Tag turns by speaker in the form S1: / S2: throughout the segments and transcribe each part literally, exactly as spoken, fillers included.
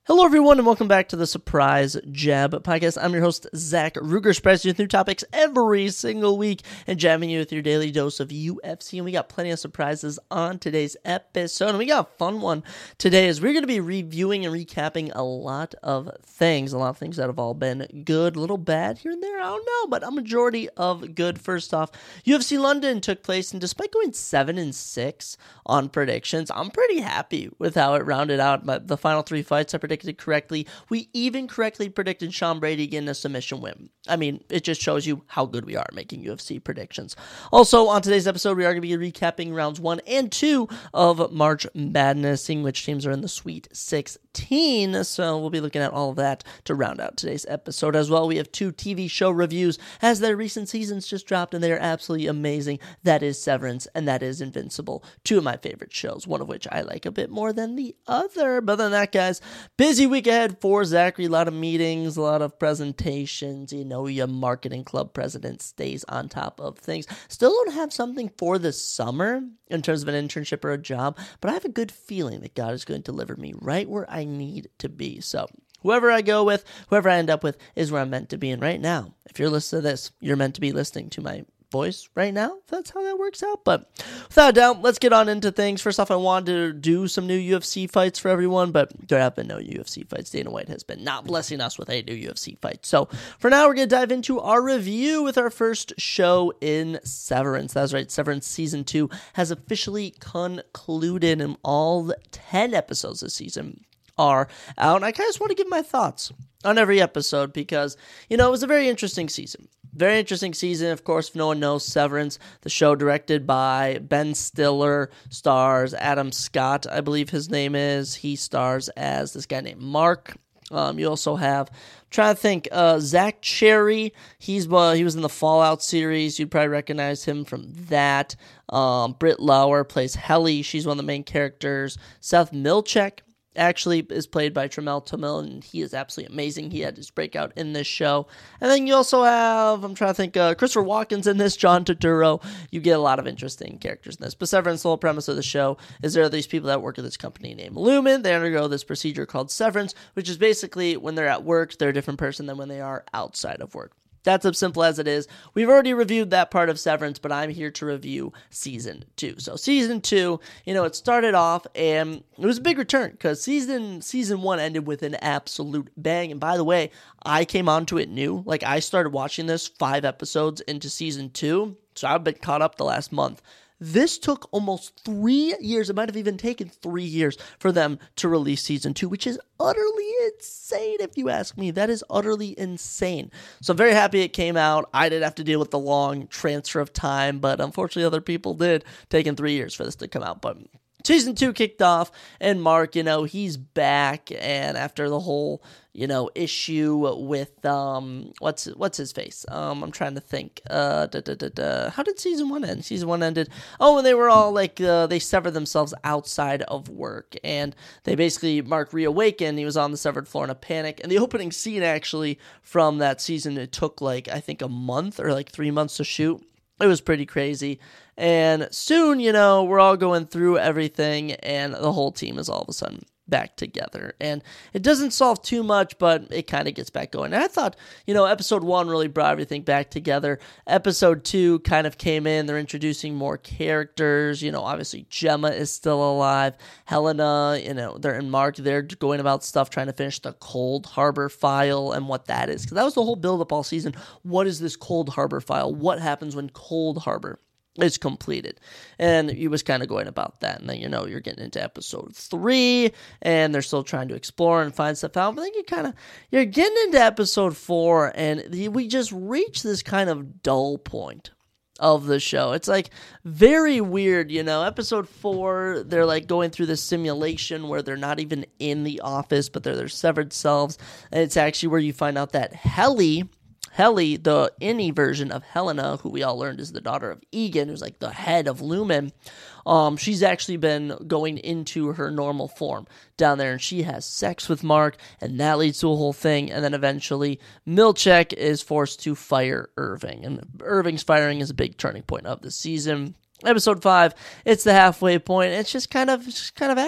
S1: Hello, everyone, and welcome back to the Surprise Jab Podcast. I'm your host, Zach Ruger, surprising you with new topics every single week and jabbing you with your daily dose of U F C. And we got plenty of surprises on today's episode, and we got a fun one today as we're going to be reviewing and recapping a lot of things, a lot of things that have all been good, a little bad here and there, I don't know, but a majority of good. First off, U F C London took place, and despite going seven and six on predictions, I'm pretty happy with how it rounded out. But the final three fights I predicted correctly. We even correctly predicted Sean Brady getting a submission win. I mean, it just shows you how good we are at making U F C predictions. Also, on today's episode, we are going to be recapping rounds one and two of March Madness, seeing which teams are in the Sweet sixteen. So we'll be looking at all of that to round out today's episode as well. We have two T V show reviews as their recent seasons just dropped, and they are absolutely amazing. That is Severance, and that is Invincible. Two of my favorite shows, one of which I like a bit more than the other. But other than that, guys, busy week ahead for Zachary. A lot of meetings, a lot of presentations. You know, your marketing club president stays on top of things. Still don't have something for the summer in terms of an internship or a job, but I have a good feeling that God is going to deliver me right where I need to be. So whoever I go with, whoever I end up with is where I'm meant to be. And right now, if you're listening to this, you're meant to be listening to my voice right now, if that's how that works out. But without a doubt, let's get on into things. First off, I wanted to do some new U F C fights for everyone, but there have been no U F C fights. Dana White has been not blessing us with a new U F C fight. So for now, we're going to dive into our review with our first show in Severance. That's right, Severance Season two has officially concluded, and all ten episodes this season are out. And I kind of just want to give my thoughts on every episode because, you know, it was a very interesting season. Very interesting season. Of course, if no one knows, Severance, the show directed by Ben Stiller, stars Adam Scott, I believe his name is. He stars as this guy named Mark. Um, you also have, I'm trying to think, uh, Zach Cherry. He's uh, he was in the Fallout series. You'd probably recognize him from that. Um, Britt Lauer plays Helly. She's one of the main characters. Seth Milchek actually is played by Tramel Tamil, and he is absolutely amazing. He had his breakout in this show. And then you also have, I'm trying to think, uh, Christopher Walken's in this, John Turturro. You get a lot of interesting characters in this. But Severance, the whole premise of the show is there are these people that work at this company named Lumen. They undergo this procedure called severance, which is basically when they're at work, they're a different person than when they are outside of work. That's as simple as it is. We've already reviewed that part of Severance, but I'm here to review Season two. So Season two, you know, it started off, and it was a big return, because season season one ended with an absolute bang. And by the way, I came onto it new. Like, I started watching this five episodes into Season two, so I've been caught up the last month. This took almost three years. It might have even taken three years for them to release Season two, which is utterly insane if you ask me. That is utterly insane. So I'm very happy it came out. I didn't have to deal with the long transfer of time, but unfortunately other people did, taking three years for this to come out. But Season two kicked off, and Mark, you know, he's back, and after the whole, you know, issue with, um, what's what's his face? Um, I'm trying to think. Uh, da, da, da, da. How did Season one end? Season one ended, oh, and they were all, like, uh, they severed themselves outside of work, and they basically, Mark reawakened, he was on the severed floor in a panic, and the opening scene, actually, from that season, it took, like, I think a month, or, like, three months to shoot. It was pretty crazy. And soon, you know, we're all going through everything, and the whole team is all of a sudden back together. And it doesn't solve too much, but it kind of gets back going. And I thought, you know, episode one really brought everything back together. Episode two kind of came in. They're introducing more characters. You know, obviously Gemma is still alive. Helena, you know, they're in Mark. They're going about stuff, trying to finish the Cold Harbor file and what that is. Because that was the whole build-up all season. What is this Cold Harbor file? What happens when Cold Harbor is completed? And he was kind of going about that. And then, you know, you're getting into episode three, and they're still trying to explore and find stuff out. But then you kind of, you're getting into episode four, and we just reach this kind of dull point of the show. It's like very weird, you know. Episode four, they're like going through this simulation where they're not even in the office, but they're their severed selves. And it's actually where you find out that Helly, Helly, the innie version of Helena, who we all learned is the daughter of Egan, who's like the head of Lumen, um, she's actually been going into her normal form down there, and she has sex with Mark, and that leads to a whole thing, and then eventually Milchek is forced to fire Irving, and Irving's firing is a big turning point of the season. Episode five, it's the halfway point. It's just kind of just kind of average.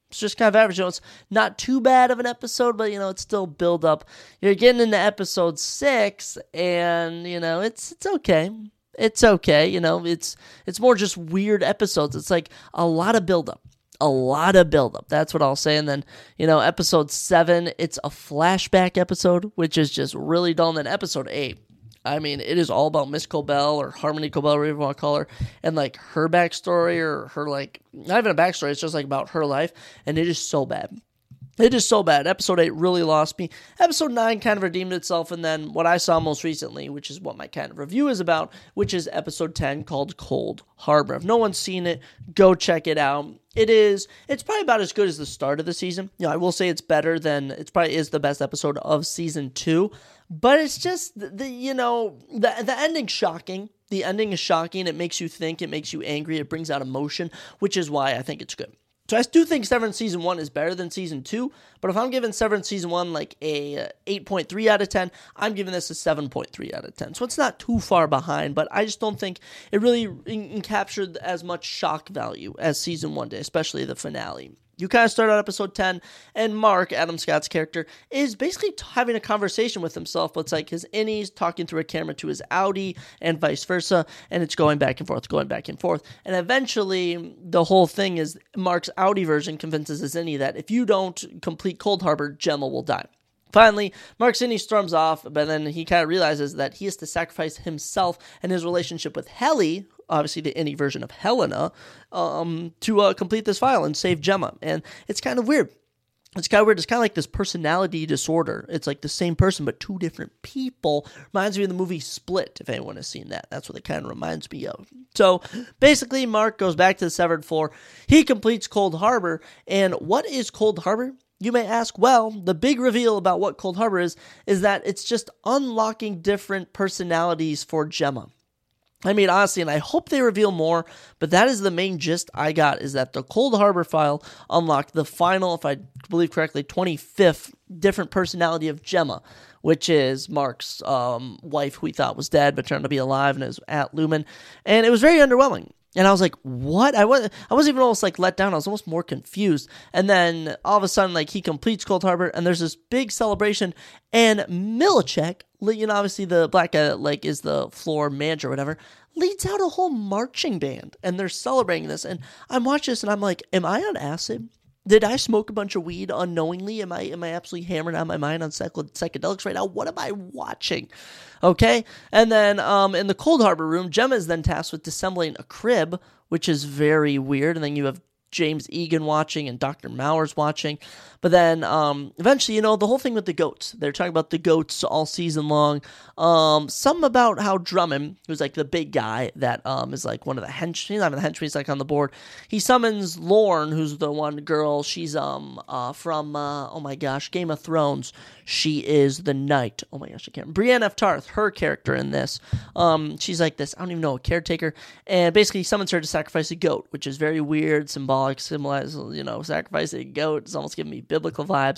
S1: It's just kind of average. You know, it's not too bad of an episode, but, you know, it's still build up. You're getting into episode six, and, you know, it's it's okay. It's okay. You know, it's it's more just weird episodes. It's like a lot of build up. A lot of buildup. That's what I'll say. And then, you know, episode seven, it's a flashback episode, which is just really dull. And then episode eight, I mean, it is all about Miss Cobell or Harmony Cobell, whatever you want to call her, and like her backstory or her, like, not even a backstory, it's just like about her life. And it is so bad. It is so bad. Episode eight really lost me. Episode nine kind of redeemed itself, and then what I saw most recently, which is what my kind of review is about, which is episode ten called Cold Harbor. If no one's seen it, go check it out. It is, it's probably about as good as the start of the season. You know, I will say it's better than, it probably is the best episode of season two, but it's just, the, the you know, the, the ending's shocking. The ending is shocking. It makes you think, it makes you angry, it brings out emotion, which is why I think it's good. So I do think Severance Season one is better than Season two, but if I'm giving Severance Season one like a eight point three out of ten, I'm giving this a seven point three out of ten. So it's not too far behind, but I just don't think it really in- captured as much shock value as Season one did, especially the finale. You kind of start out episode ten, and Mark, Adam Scott's character, is basically t- having a conversation with himself, but it's like his innies talking through a camera to his outie, and vice versa, and it's going back and forth, going back and forth. And eventually, the whole thing is Mark's outie version convinces his innie that if you don't complete Cold Harbor, Gemma will die. Finally, Mark's innie storms off, but then he kind of realizes that he has to sacrifice himself and his relationship with Helly, obviously the innie version of Helena, um, to uh, complete this file and save Gemma. And it's kind of weird. It's kind of weird. It's kind of like this personality disorder. It's like the same person, but two different people. Reminds me of the movie Split, if anyone has seen that. That's what it kind of reminds me of. So basically, Mark goes back to the severed floor. He completes Cold Harbor. And what is Cold Harbor? You may ask, well, the big reveal about what Cold Harbor is, is that it's just unlocking different personalities for Gemma. I mean, honestly, and I hope they reveal more, but that is the main gist I got, is that the Cold Harbor file unlocked the final, if I believe correctly, twenty-fifth different personality of Gemma, which is Mark's um, wife, who he thought was dead, but turned out to be alive and is at Lumen. And it was very underwhelming. And I was like, what? I wasn't, I wasn't even almost like let down. I was almost more confused. And then all of a sudden, like, he completes Cold Harbor and there's this big celebration, and Millicek, you know, obviously the black guy that like is the floor manager or whatever, leads out a whole marching band and they're celebrating this. And I'm watching this and I'm like, am I on acid? Did I smoke a bunch of weed unknowingly? Am I am I absolutely hammering out my mind on psych- psychedelics right now? What am I watching? Okay, and then um, in the Cold Harbor room, Gemma is then tasked with disassembling a crib, which is very weird. And then you have James Egan watching and Doctor Mowers watching. But then um, eventually, you know, the whole thing with the goats. They're talking about the goats all season long. Um, some about how Drummond, who's like the big guy that um, is like one of the henchmen, he's not even the henchman, he's like on the board. He summons Lorne, who's the one girl. She's um uh, from, uh, oh my gosh, Game of Thrones. She is the knight. Oh my gosh, I can't. Brienne of Tarth, her character in this. Um, she's like this, I don't even know, a caretaker. And basically he summons her to sacrifice a goat, which is very weird, symbolic, symbolizes, you know, sacrificing a goat. It's almost giving me biblical vibes.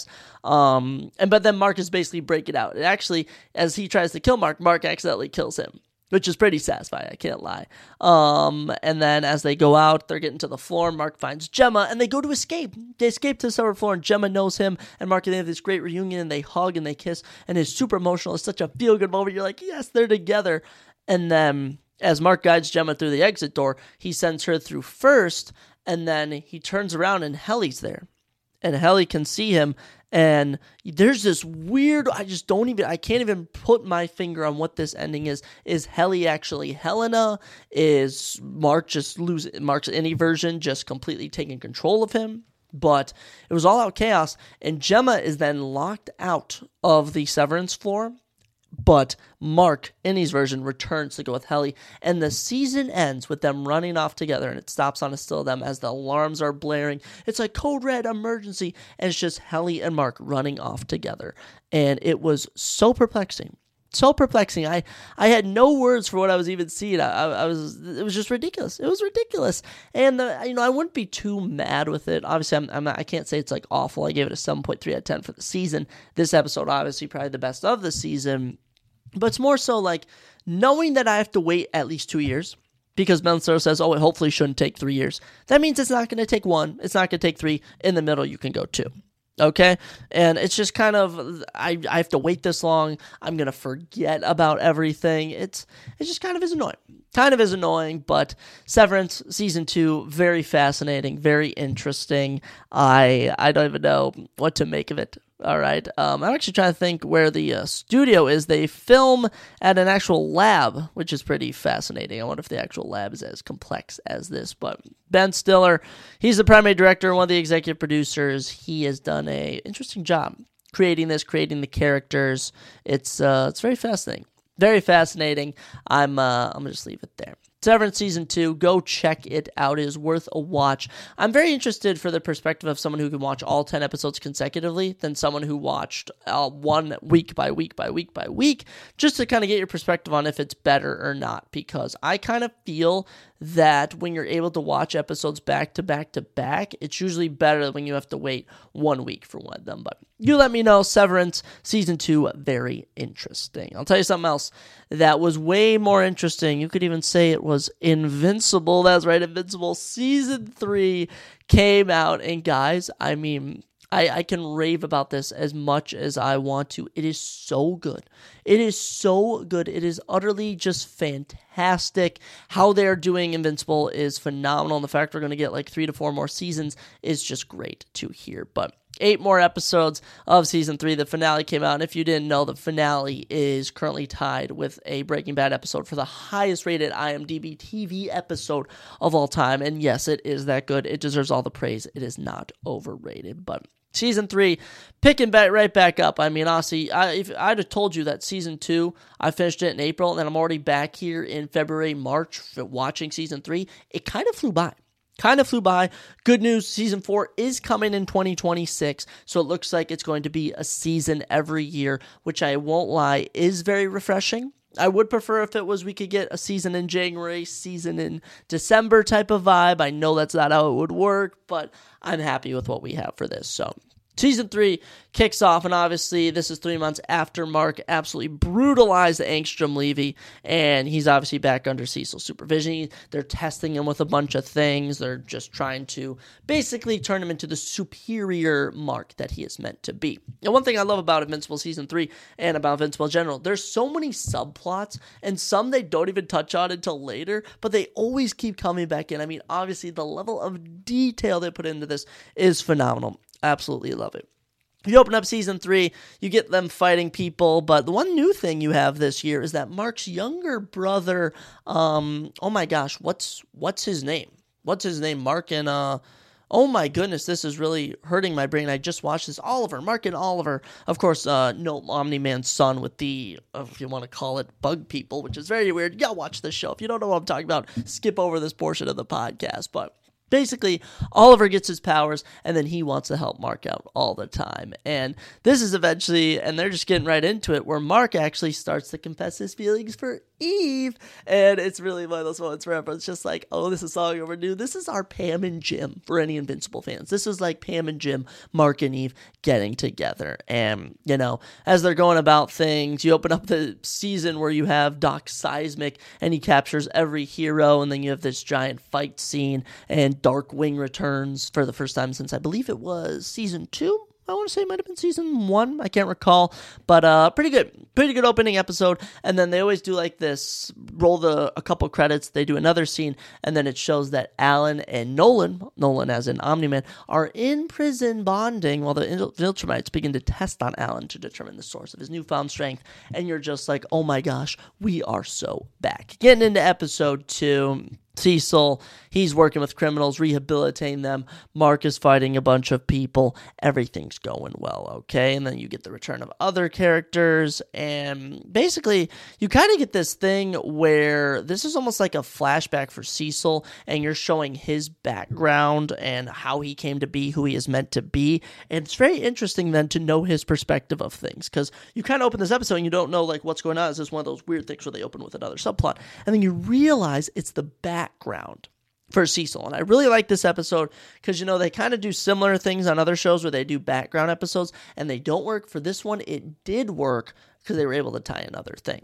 S1: Um, and but then Mark is basically break it out. And actually, as he tries to kill Mark, Mark accidentally kills him, which is pretty satisfying, I can't lie. Um, and then as they go out, they're getting to the floor, Mark finds Gemma, and they go to escape. They escape to the severed floor, and Gemma knows him, and Mark, and they have this great reunion, and they hug, and they kiss, and it's super emotional. It's such a feel-good moment. You're like, yes, they're together. And then, as Mark guides Gemma through the exit door, he sends her through first, and then he turns around, and Helly's there. And Helly can see him, and there's this weird, I just don't even, I can't even put my finger on what this ending is. Is Helly actually Helena? Is Mark just losing, Mark's any version just completely taking control of him? But it was all out chaos, and Gemma is then locked out of the severance floor. But Mark, in his version, returns to go with Helly, and the season ends with them running off together, and it stops on a still of them as the alarms are blaring. It's like code red emergency, and it's just Helly and Mark running off together. And it was so perplexing. So perplexing. I, I had no words for what I was even seeing. I, I, I was it was just ridiculous. It was ridiculous. And uh, you know, I wouldn't be too mad with it. Obviously, I'm, I'm not, I can't say it's like awful. I gave it a seven point three out of ten for the season. This episode, obviously, probably the best of the season. But it's more so like knowing that I have to wait at least two years because Ben Stiller says, oh, it hopefully shouldn't take three years. That means it's not going to take one. It's not going to take three. In the middle, you can go two. Okay? And it's just kind of, I, I have to wait this long. I'm going to forget about everything. It's it's just kind of is annoying. Kind of is annoying, but Severance Season two, very fascinating, very interesting. I I don't even know what to make of it. All right. Um, I'm actually trying to think where the uh, studio is. They film at an actual lab, which is pretty fascinating. I wonder if the actual lab is as complex as this. But Ben Stiller, he's the primary director, one of the executive producers. He has done a interesting job creating this, creating the characters. It's uh, it's very fascinating. Very fascinating. I'm uh, I'm gonna just leave it there. Severance Season two, go check it out. It is worth a watch. I'm very interested for the perspective of someone who can watch all ten episodes consecutively than someone who watched uh, one week by week by week by week, just to kind of get your perspective on if it's better or not, because I kind of feel that when you're able to watch episodes back to back to back, it's usually better than when you have to wait one week for one of them. But you let me know. Severance Season two, very interesting. I'll tell you something else that was way more interesting. You could even say it was Invincible. That's right, Invincible Season three came out. And guys, I mean, I, I can rave about this as much as I want to. It is so good. It is so good. It is utterly just fantastic. How they're doing Invincible is phenomenal. And the fact we're going to get like three to four more seasons is just great to hear. But eight more episodes of Season three. The finale came out, and if you didn't know, the finale is currently tied with a Breaking Bad episode for the highest rated I M D B T V episode of all time. And yes, it is that good. It deserves all the praise. It is not overrated. But Season three, picking back right back up. I mean, honestly, I, if I'd have told you that Season two, I finished it in April, and then I'm already back here in February, March watching Season three, it kind of flew by. Kind of flew by. Good news, Season four is coming in twenty twenty-six, so it looks like it's going to be a season every year, which I won't lie, is very refreshing. I would prefer if it was we could get a season in January, season in December type of vibe. I know that's not how it would work, but I'm happy with what we have for this. So Season three kicks off, and obviously this is three months after Mark absolutely brutalized Angstrom Levy, and he's obviously back under Cecil's supervision. They're testing him with a bunch of things. They're just trying to basically turn him into the superior Mark that he is meant to be. And one thing I love about Invincible Season three and about Invincible in general, there's so many subplots, and some they don't even touch on until later, but they always keep coming back in. I mean, obviously the level of detail they put into this is phenomenal. Absolutely love it. You open up Season three, you get them fighting people, but the one new thing you have this year is that Mark's younger brother, um, oh my gosh, what's what's his name? What's his name? Mark and, uh, oh my goodness, this is really hurting my brain. I just watched this. Oliver, Mark and Oliver. Of course, uh, no, Omni-Man's son with the, uh, if you want to call it, bug people, which is very weird. You gotta watch this show. If you don't know what I'm talking about, skip over this portion of the podcast, but basically, Oliver gets his powers, and then he wants to help Mark out all the time. And this is eventually, and they're just getting right into it, where Mark actually starts to confess his feelings for Eve. And it's really one of those moments where it's just like, oh, this is long overdue. This is our Pam and Jim for any Invincible fans. This is like Pam and Jim, Mark and Eve getting together. And, you know, as they're going about things, you open up the season where you have Doc Seismic, and he captures every hero, and then you have this giant fight scene, and Darkwing returns for the first time since I believe it was Season two. I want to say it might have been Season one. I can't recall. But uh, pretty good. Pretty good opening episode. And then they always do like this, roll the a couple credits. They do another scene. And then it shows that Alan and Nolan, Nolan as in Omni-Man, are in prison bonding while the Viltrumites begin to test on Alan to determine the source of his newfound strength. And you're just like, oh my gosh, we are so back. Getting into episode two. Cecil, he's working with criminals, rehabilitating them. Mark is fighting a bunch of people. Everything's going well, okay? And then you get the return of other characters, and basically, you kind of get this thing where this is almost like a flashback for Cecil, and you're showing his background and how he came to be who he is meant to be. And it's very interesting then to know his perspective of things, because you kind of open this episode and you don't know like what's going on. It's just one of those weird things where they open with another subplot, and then you realize it's the back background for Cecil. And I really like this episode because, you know, they kind of do similar things on other shows where they do background episodes and they don't work. For this one, it did work because they were able to tie in other things.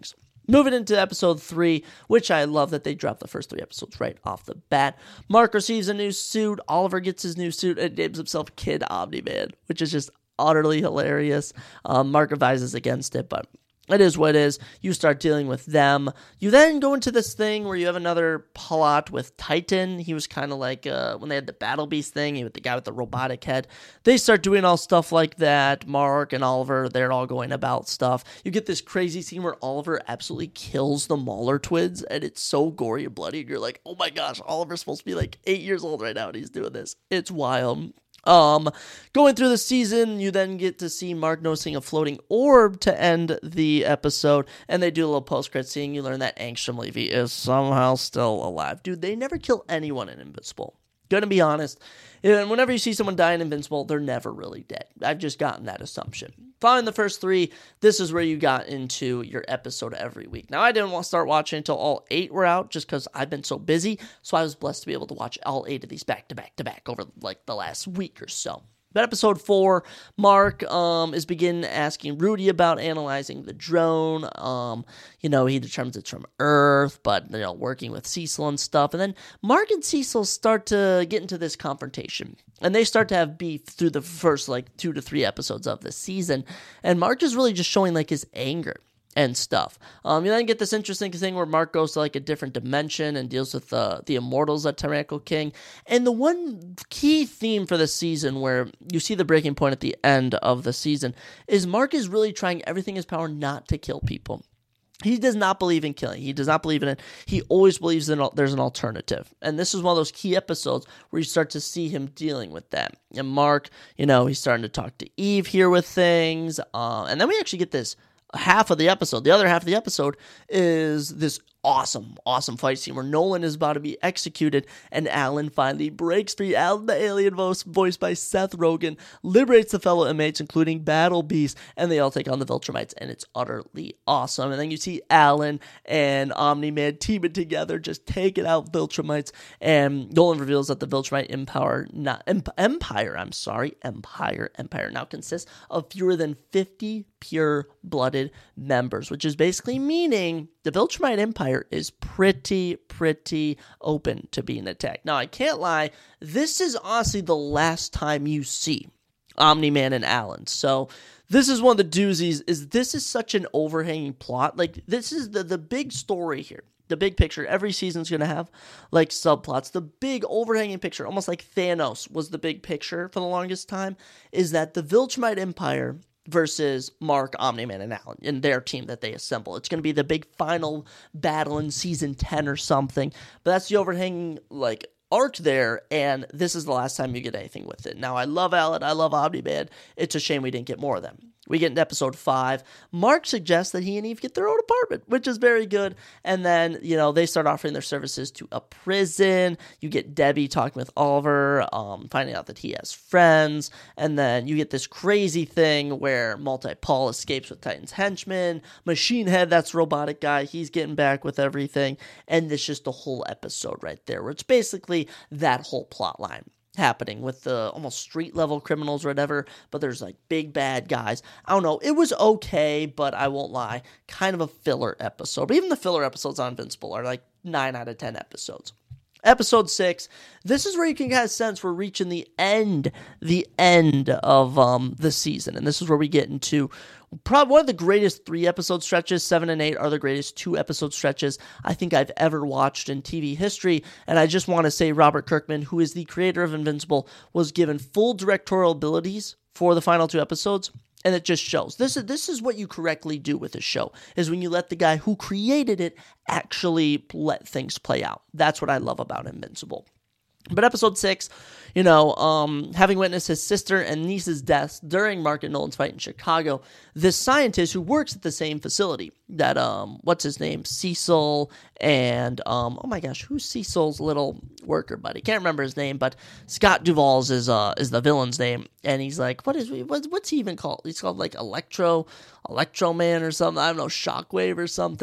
S1: Moving into episode three, which I love that they dropped the first three episodes right off the bat. Mark receives a new suit. Oliver gets his new suit and names himself Kid Omni-Man, which is just utterly hilarious. Um, Mark advises against it, but it is what it is. You start dealing with them. You then go into this thing where you have another plot with Titan. He was kind of like uh, when they had the Battle Beast thing, he was the guy with the robotic head. They start doing all stuff like that. Mark and Oliver, they're all going about stuff. You get this crazy scene where Oliver absolutely kills the Mauler twins, and it's so gory and bloody. And you're like, oh my gosh, Oliver's supposed to be like eight years old right now, and he's doing this. It's wild. Um, going through the season, you then get to see Mark noticing a floating orb to end the episode, and they do a little post-credit scene. You learn that Angstrom Levy is somehow still alive. Dude, they never kill anyone in Invincible. Gonna be honest, and whenever you see someone die in Invincible, they're never really dead. I've just gotten that assumption. Following the first three, this is where you got into your episode every week. Now, I didn't want to start watching until all eight were out, just because I've been so busy, so I was blessed to be able to watch all eight of these back to back to back over like the last week or so. But episode four, Mark um, is begin asking Rudy about analyzing the drone. Um, you know, he determines it's from Earth, but, you know, working with Cecil and stuff. And then Mark and Cecil start to get into this confrontation. And they start to have beef through the first, like, two to three episodes of the season. And Mark is really just showing, like, his anger and stuff. Um, you then get this interesting thing where Mark goes to like a different dimension and deals with uh, the Immortals at Tyrannical King. And the one key theme for the season where you see the breaking point at the end of the season is Mark is really trying everything in his power not to kill people. He does not believe in killing. He does not believe in it. He always believes in there's an alternative. And this is one of those key episodes where you start to see him dealing with that. And Mark, you know, he's starting to talk to Eve here with things. Uh, and then we actually get this half of the episode. The other half of the episode is this awesome, awesome fight scene where Nolan is about to be executed and Alan finally breaks free. Alan, the alien voice, voiced by Seth Rogen, liberates the fellow inmates, including Battle Beast, and they all take on the Viltrumites, and it's utterly awesome. And then you see Alan and Omni-Man teaming together, just taking out Viltrumites, and Nolan reveals that the Viltrumite Empire, not, Emp- Empire, I'm sorry, Empire, Empire now consists of fewer than fifty pure-blooded members, which is basically meaning the Viltrumite Empire is pretty, pretty open to being attacked. Now, I can't lie, this is honestly the last time you see Omni-Man and Alan. So, this is one of the doozies, is this is such an overhanging plot. Like, this is the, the big story here. The big picture. Every season's going to have, like, subplots. The big overhanging picture, almost like Thanos was the big picture for the longest time, is that the Viltrumite Empire versus Mark, Omni-Man, and Alan and their team that they assemble. It's going to be the big final battle in season ten or something. But that's the overhanging, like, arc there, and this is the last time you get anything with it. Now, I love Alan. I love Omni-Man. It's a shame we didn't get more of them. We get into episode five. Mark suggests that he and Eve get their own apartment, which is very good. And then, you know, they start offering their services to a prison. You get Debbie talking with Oliver, um, finding out that he has friends. And then you get this crazy thing where Multi-Paul escapes with Titan's henchman. Machine Head, that's robotic guy, he's getting back with everything. And it's just a whole episode right there, where it's basically that whole plot line happening with the almost street level criminals or whatever, but there's like big bad guys. I don't know. It was okay, but I won't lie, kind of a filler episode. But even the filler episodes on Invincible are like nine out of ten episodes. Episode six, this is where you can kind of sense we're reaching the end, the end of um, the season. And this is where we get into probably one of the greatest three episode stretches. Seven and eight are the greatest two episode stretches I think I've ever watched in T V history. And I just want to say Robert Kirkman, who is the creator of Invincible, was given full directorial abilities for the final two episodes. And it just shows. This is this is what you correctly do with a show, is when you let the guy who created it actually let things play out. That's what I love about Invincible. But episode six, you know, um, having witnessed his sister and niece's deaths during Mark and Nolan's fight in Chicago, this scientist who works at the same facility that, um, what's his name, Cecil and, um, oh my gosh, who's Cecil's little worker buddy? Can't remember his name, but Scott Duvall's is, uh, is the villain's name. And he's like, what is, what's, what's he even called? He's called like Electro, Electro Man or something. I don't know, Shockwave or something.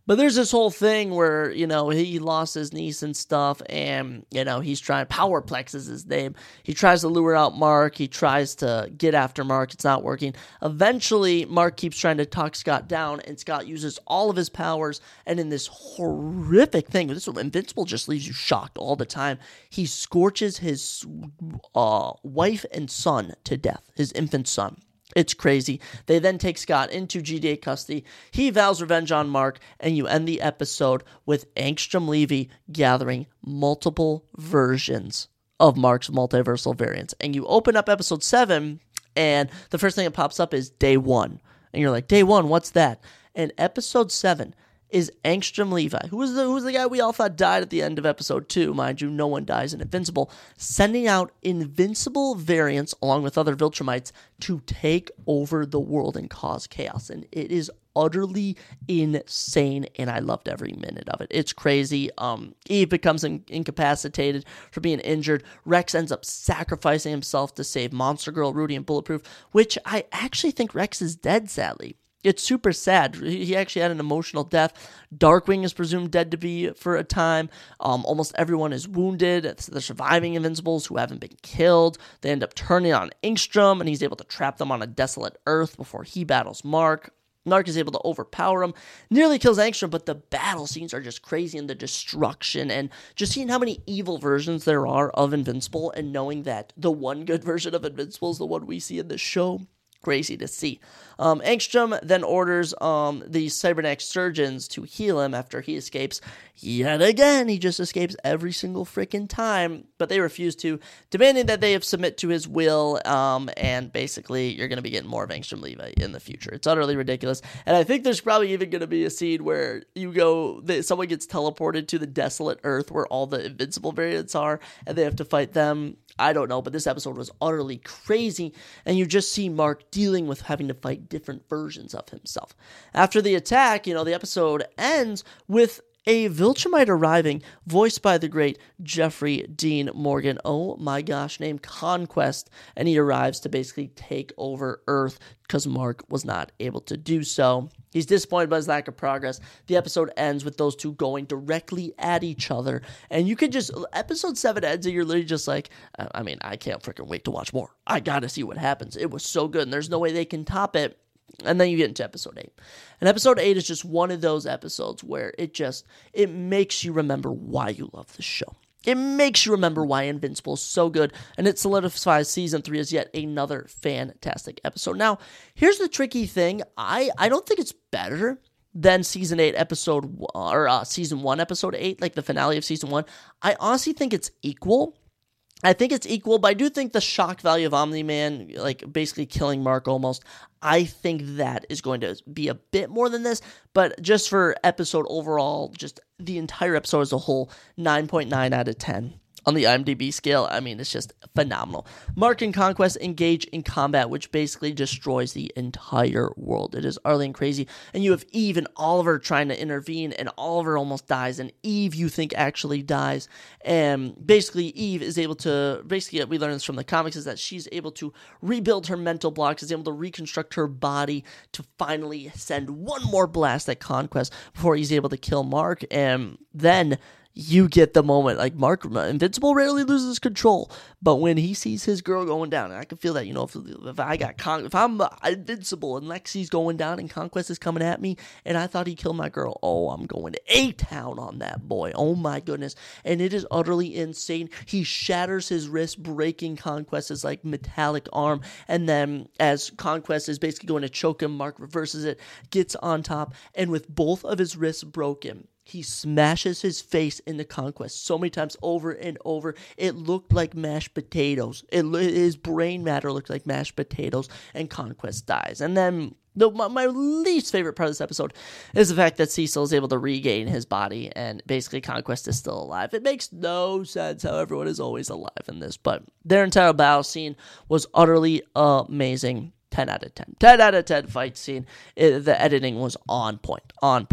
S1: But there's this whole thing where, you know, he lost his niece and stuff, and, you know, he's trying, Powerplex is his name. He tries to lure out Mark. He tries to get after Mark. It's not working. Eventually, Mark keeps trying to talk Scott down, and Scott uses all of his powers, and in this horrific thing, this Invincible just leaves you shocked all the time. He scorches his uh, wife and son to death, his infant son. It's crazy. They then take Scott into G D A custody. He vows revenge on Mark, and you end the episode with Angstrom Levy gathering multiple versions of Mark's multiversal variants. And you open up episode seven, and the first thing that pops up is Day One. And you're like, Day One, what's that? And episode seven is Angstrom Levi, who was the who was the guy we all thought died at the end of episode two. Mind you, no one dies in Invincible, sending out Invincible variants along with other Viltrumites to take over the world and cause chaos. And it is utterly insane, and I loved every minute of it. It's crazy. Um, Eve becomes in- incapacitated for being injured. Rex ends up sacrificing himself to save Monster Girl, Rudy, and Bulletproof, which I actually think Rex is dead, sadly. It's super sad. He actually had an emotional death. Darkwing is presumed dead to be for a time. Um, almost everyone is wounded. The surviving Invincibles who haven't been killed. They end up turning on Angstrom, and he's able to trap them on a desolate Earth before he battles Mark. Mark is able to overpower him, nearly kills Angstrom, but the battle scenes are just crazy, and the destruction, and just seeing how many evil versions there are of Invincible, and knowing that the one good version of Invincible is the one we see in this show. Crazy to see. Um, Angstrom then orders um, the cybernetic surgeons to heal him after he escapes yet again. He just escapes every single freaking time, but they refuse to, demanding that they submit to his will, um, and basically you're going to be getting more of Angstrom Levi in the future. It's utterly ridiculous, and I think there's probably even going to be a scene where you go, that someone gets teleported to the desolate Earth where all the Invincible variants are, and they have to fight them. I don't know, but this episode was utterly crazy, and you just see Mark dealing with having to fight different versions of himself. After the attack, you know, the episode ends with a Viltrumite arriving, voiced by the great Jeffrey Dean Morgan. Oh my gosh, named Conquest, and he arrives to basically take over Earth because Mark was not able to do so. He's disappointed by his lack of progress. The episode ends with those two going directly at each other, and you could just, episode seven ends and you're literally just like, I mean, I can't freaking wait to watch more. I gotta see what happens. It was so good, and there's no way they can top it. And then you get into episode eight. And episode eight is just one of those episodes where it just, it makes you remember why you love this show. It makes you remember why Invincible is so good, and it solidifies season three as yet another fantastic episode. Now, here's the tricky thing. I, I don't think it's better than season eight episode, or uh, season one episode eight, like the finale of season one. I honestly think it's equal. I think it's equal, but I do think the shock value of Omni-Man, like basically killing Mark almost, I think that is going to be a bit more than this, but just for episode overall, just the entire episode as a whole, nine point nine out of ten. On the IMDb scale, I mean, it's just phenomenal. Mark and Conquest engage in combat, which basically destroys the entire world. It is utterly crazy. And you have Eve and Oliver trying to intervene, and Oliver almost dies, and Eve, you think, actually dies. And basically, Eve is able to, basically, we learn this from the comics, is that she's able to rebuild her mental blocks, is able to reconstruct her body to finally send one more blast at Conquest before he's able to kill Mark. And then you get the moment, like Mark, Invincible rarely loses control, but when he sees his girl going down, and I can feel that, you know, if, if I got, Con- if I'm Invincible and Lexi's going down and Conquest is coming at me, and I thought he killed my girl, oh, I'm going to A-town on that boy, oh my goodness, and it is utterly insane. He shatters his wrist, breaking Conquest's, like, metallic arm, and then as Conquest is basically going to choke him, Mark reverses it, gets on top, and with both of his wrists broken, he smashes his face into Conquest so many times over and over. It looked like mashed potatoes. It, his brain matter looked like mashed potatoes, and Conquest dies. And then the, my, my least favorite part of this episode is the fact that Cecil is able to regain his body, and basically Conquest is still alive. It makes no sense how everyone is always alive in this, but their entire battle scene was utterly amazing. ten out of ten. ten out of ten fight scene. It, the editing was on point. On point.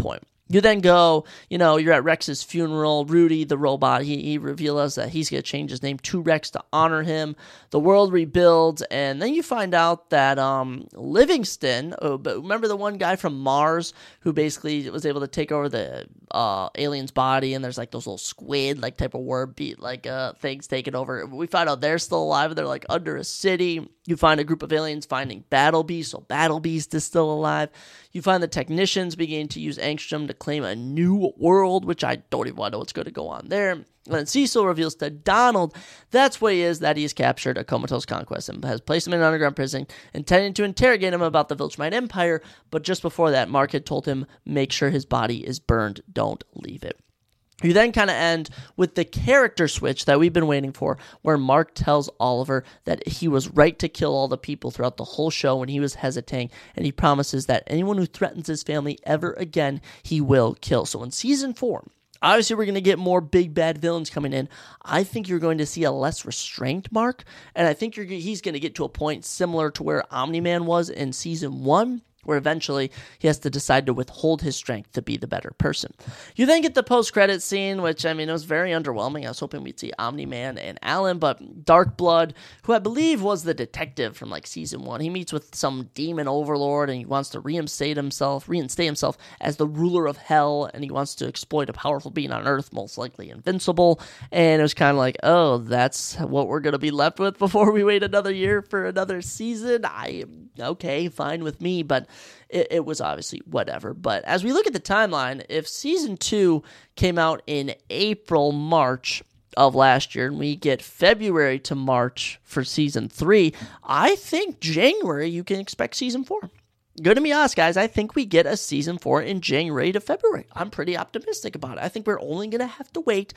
S1: You then go, you know, you're at Rex's funeral. Rudy, the robot, he, he reveals that he's going to change his name to Rex to honor him. The world rebuilds, and then you find out that um, Livingston, oh, but remember the one guy from Mars who basically was able to take over the uh, alien's body, and there's like those little squid, like type of worm beat, like uh, things taking over. We find out they're still alive, and they're like under a city. You find a group of aliens finding Battle Beast, so Battle Beast is still alive. You find the technicians beginning to use Angstrom to claim a new world, which I don't even want to know what's going to go on there. And then Cecil reveals to Donald that's what he is, that he has captured a comatose conquest and has placed him in an underground prison, intending to interrogate him about the Viltrumite Empire. But just before that, Mark had told him, make sure his body is burned. Don't leave it. You then kind of end with the character switch that we've been waiting for, where Mark tells Oliver that he was right to kill all the people throughout the whole show when he was hesitating, and he promises that anyone who threatens his family ever again, he will kill. So in season four, obviously we're going to get more big bad villains coming in. I think you're going to see a less restrained Mark, and I think you're, he's going to get to a point similar to where Omni-Man was in season one, where eventually he has to decide to withhold his strength to be the better person. You then get the post-credit scene, which, I mean, it was very underwhelming. I was hoping we'd see Omni-Man and Alan, but Darkblood, who I believe was the detective from, like, season one, he meets with some demon overlord, and he wants to reinstate himself, reinstate himself as the ruler of hell, and he wants to exploit a powerful being on Earth, most likely invincible, and it was kind of like, oh, that's what we're going to be left with before we wait another year for another season? I, okay, fine with me, but It, it was obviously whatever. But as we look at the timeline, if season two came out in April, March of last year, and we get February to March for season three, I think January you can expect season four. Good to be honest, guys. I think we get a season four in January to February. I'm pretty optimistic about it. I think we're only going to have to wait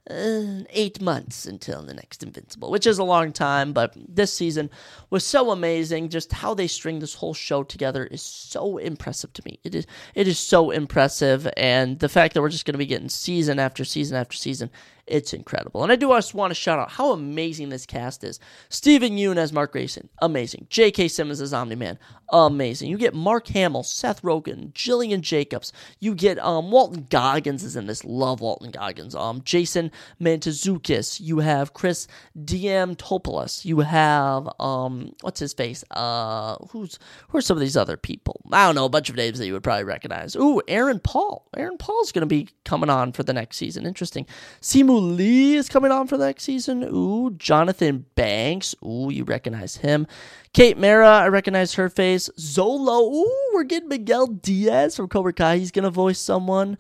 S1: Uh, eight months until the next Invincible, which is a long time, but this season was so amazing. Just how they string this whole show together is so impressive to me. It is, it is so impressive, and the fact that we're just going to be getting season after season after season, it's incredible. And I do just want to shout out how amazing this cast is. Stephen Yeun as Mark Grayson, amazing. J K. Simmons as Omni-Man, amazing. You get Mark Hamill, Seth Rogen, Jillian Jacobs. You get um, Walton Goggins is in this. Love Walton Goggins. Um, Jason Mantzoukas. You have Chris Diamantopoulos. You have um, what's his face? Uh, who's who are some of these other people? I don't know. A bunch of names that you would probably recognize. Ooh, Aaron Paul. Aaron Paul's going to be coming on for the next season. Interesting. Simu Lee is coming on for the next season. Ooh, Jonathan Banks. Ooh, you recognize him. Kate Mara, I recognize her face. Zolo. Ooh, we're getting Miguel Diaz from Cobra Kai. He's going to voice someone.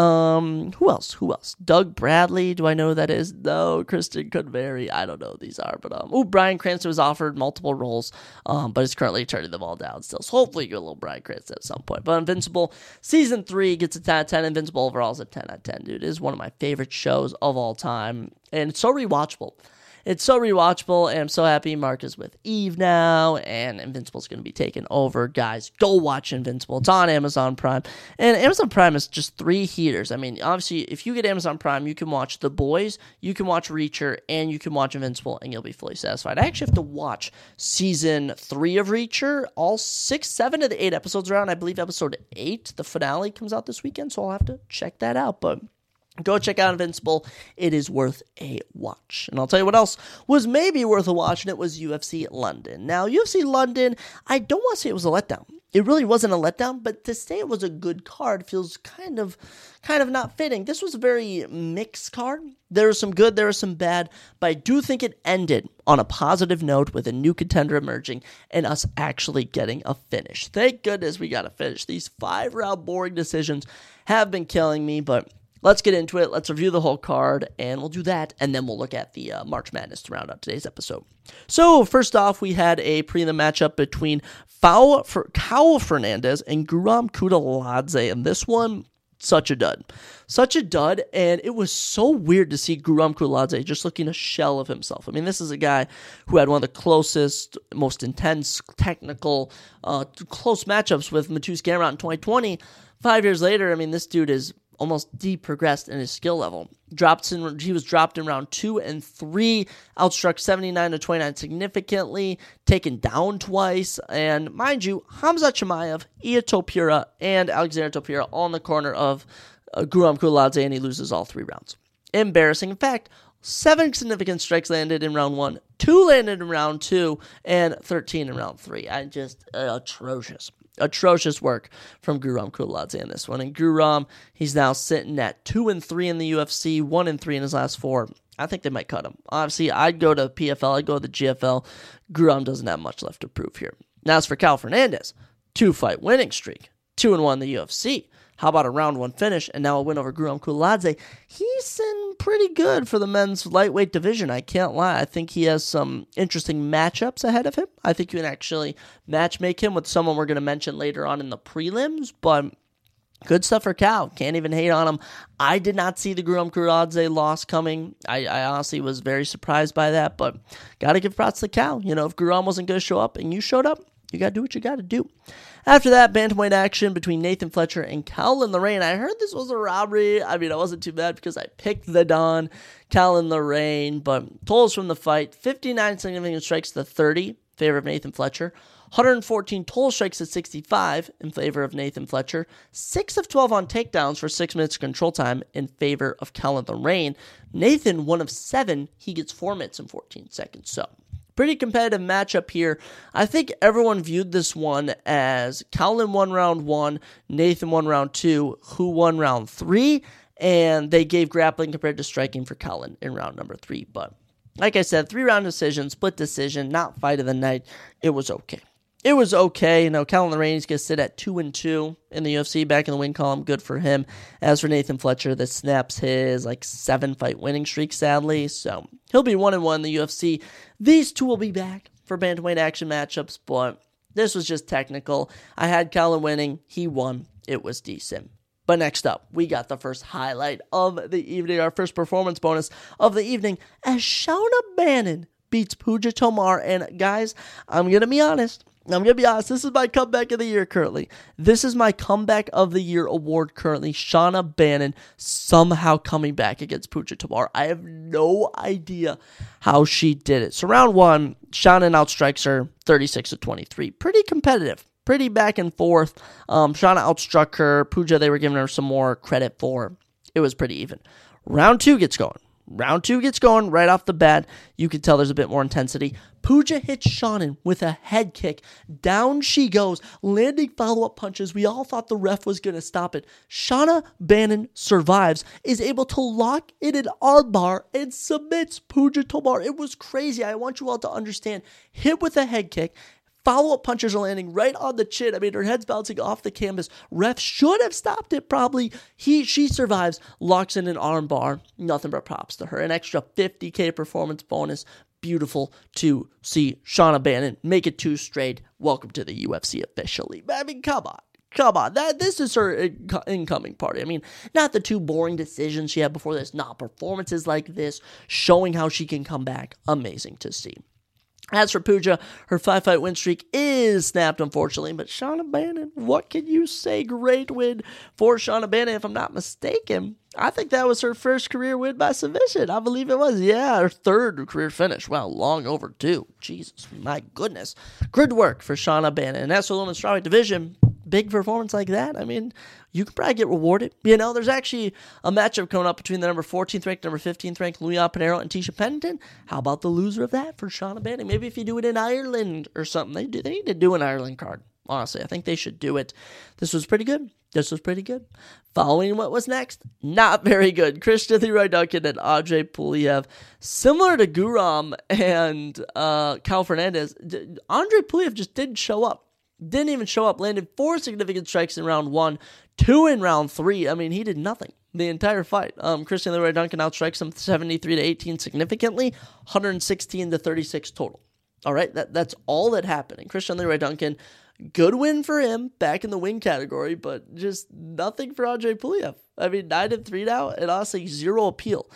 S1: Um, who else? Who else? Doug Bradley. Do I know who that is? No. Kristen Cudberry. I don't know who these are. But, um, ooh, Bryan Cranston was offered multiple roles, um, but is currently turning them all down still. So hopefully you get a little Bryan Cranston at some point. But Invincible, season three gets a ten out of ten. Invincible overall is a ten out of ten, dude. It is one of my favorite shows of all time. And it's so rewatchable. It's so rewatchable, and I'm so happy Mark is with Eve now, and Invincible's going to be taken over. Guys, go watch Invincible. It's on Amazon Prime, and Amazon Prime is just three heaters. I mean, obviously, if you get Amazon Prime, you can watch The Boys, you can watch Reacher, and you can watch Invincible, and you'll be fully satisfied. I actually have to watch season three of Reacher. All six, seven of the eight episodes are out, and I believe episode eight, the finale, comes out this weekend, so I'll have to check that out, but go check out Invincible. It is worth a watch. And I'll tell you what else was maybe worth a watch, and it was U F C London. Now, U F C London, I don't want to say it was a letdown. It really wasn't a letdown, but to say it was a good card feels kind of kind of not fitting. This was a very mixed card. There was some good, there was some bad, but I do think it ended on a positive note with a new contender emerging and us actually getting a finish. Thank goodness we got a finish. These five-round boring decisions have been killing me, but let's get into it. Let's review the whole card, and we'll do that, and then we'll look at the uh, March Madness to round out today's episode. So, first off, we had a prelim matchup between Fau for Caio Fernandes and Guram Kutateladze, and this one, such a dud. Such a dud, and it was so weird to see Guram Kutateladze just looking a shell of himself. I mean, this is a guy who had one of the closest, most intense, technical, uh, close matchups with Mateusz Gamrot in twenty twenty. Five years later, I mean, this dude is almost de-progressed in his skill level. Dropped in, he was dropped in round two and three, outstruck seventy-nine to twenty-nine significantly, taken down twice, and mind you, Khamzat Chimaev, Ilia Topuria, and Alexander Topuria all in the corner of uh, Guram Kudladze, and he loses all three rounds. Embarrassing. In fact, seven significant strikes landed in round one, two landed in round two, and thirteen in round three. I just, uh, atrocious. Atrocious work from Guram Kudladze in this one. And Guram, he's now sitting at two and three in the U F C, one and three in his last four. I think they might cut him. Obviously, I'd go to P F L, I'd go to the G F L. Guram doesn't have much left to prove here. Now, as for Cal Fernandez, two fight winning streak, two and one in the U F C. How about a round one finish and now a win over Guram Kudladze? He's in pretty good for the men's lightweight division. I can't lie. I think he has some interesting matchups ahead of him. I think you can actually matchmake him with someone we're going to mention later on in the prelims, but good stuff for Cal. Can't even hate on him. I did not see the Guram Kudladze loss coming. I, I honestly was very surprised by that, but got to give props to Cal. You know, if Guram wasn't going to show up and you showed up, you got to do what you got to do. After that, bantamweight action between Nathan Fletcher and Calvin Lorraine. I heard this was a robbery. I mean, I wasn't too bad because I picked the Don, Calvin Lorraine, but totals from the fight, fifty-nine significant strikes to thirty in favor of Nathan Fletcher, one hundred fourteen total strikes to sixty-five in favor of Nathan Fletcher, six of twelve on takedowns for six minutes of control time in favor of Calvin Lorraine. Nathan, one of seven, he gets four minutes and fourteen seconds, so pretty competitive matchup here. I think everyone viewed this one as Calvin won round one, Nathan won round two, who won round three, and they gave grappling compared to striking for Calvin in round number three. But like I said, three-round decision, split decision, not fight of the night. It was okay. It was okay. You know, Calvin Lorraine is going to sit at two and two in the U F C, back in the win column. Good for him. As for Nathan Fletcher, this snaps his like seven fight winning streak, sadly. So he'll be one and one in the U F C. These two will be back for bantamweight action matchups, but this was just technical. I had Calvin winning. He won. It was decent. But next up, we got the first highlight of the evening, our first performance bonus of the evening, as Shauna Bannon beats Pooja Tomar. And guys, I'm going to be honest. I'm going to be honest, this is my comeback of the year currently. This is my comeback of the year award currently. Shauna Bannon somehow coming back against Pooja Tomar. I have no idea how she did it. So round one, Shauna outstrikes her thirty-six to twenty-three. Pretty competitive. Pretty back and forth. Um, Shauna outstruck her. Pooja, they were giving her some more credit for. It was pretty even. Round two gets going. Round two gets going right off the bat. You can tell there's a bit more intensity. Pooja hits Shauna with a head kick. Down she goes, landing follow-up punches. We all thought the ref was going to stop it. Shauna Bannon survives, is able to lock in an armbar, and submits Pooja Tomar. It was crazy. I want you all to understand. Hit with a head kick. Follow-up punches are landing right on the chin. I mean, her head's bouncing off the canvas. Ref should have stopped it, probably. He, she survives, locks in an armbar. Nothing but props to her. An extra fifty K performance bonus. Beautiful to see Shauna Bannon make it two straight. Welcome to the U F C officially. I mean, come on. Come on. That This is her inc- incoming party. I mean, not the two boring decisions she had before this. Not performances like this. Showing how she can come back. Amazing to see. As for Pooja, her five-fight win streak is snapped, unfortunately. But Shauna Bannon, what can you say? Great win for Shauna Bannon, if I'm not mistaken. I think that was her first career win by submission. I believe it was. Yeah, her third career finish. Wow, long overdue. Jesus, my goodness. Good work for Shauna Bannon. And as for the women's strawweight division, big performance like that, I mean, you can probably get rewarded. You know, there's actually a matchup coming up between the number fourteenth ranked, number fifteenth ranked Luana Pinheiro and Tisha Pennington. How about the loser of that for Shauna Bannon? Maybe if you do it in Ireland or something. They do. They need to do an Ireland card. Honestly, I think they should do it. This was pretty good. This was pretty good. Following what was next, not very good. Christian Leroy Duncan and Andre Puliev. Similar to Guram and uh, Cal Fernandez, Andre Puliev just didn't show up. Didn't even show up. Landed four significant strikes in round one, two in round three. I mean, he did nothing the entire fight. Um, Christian Leroy Duncan outstrikes him seventy-three to eighteen significantly, one hundred sixteen to thirty-six total. All right, that that's all that happened. And Christian Leroy Duncan, good win for him, back in the win category, but just nothing for Andre Puliev. I mean, nine and three now, and honestly, zero appeal.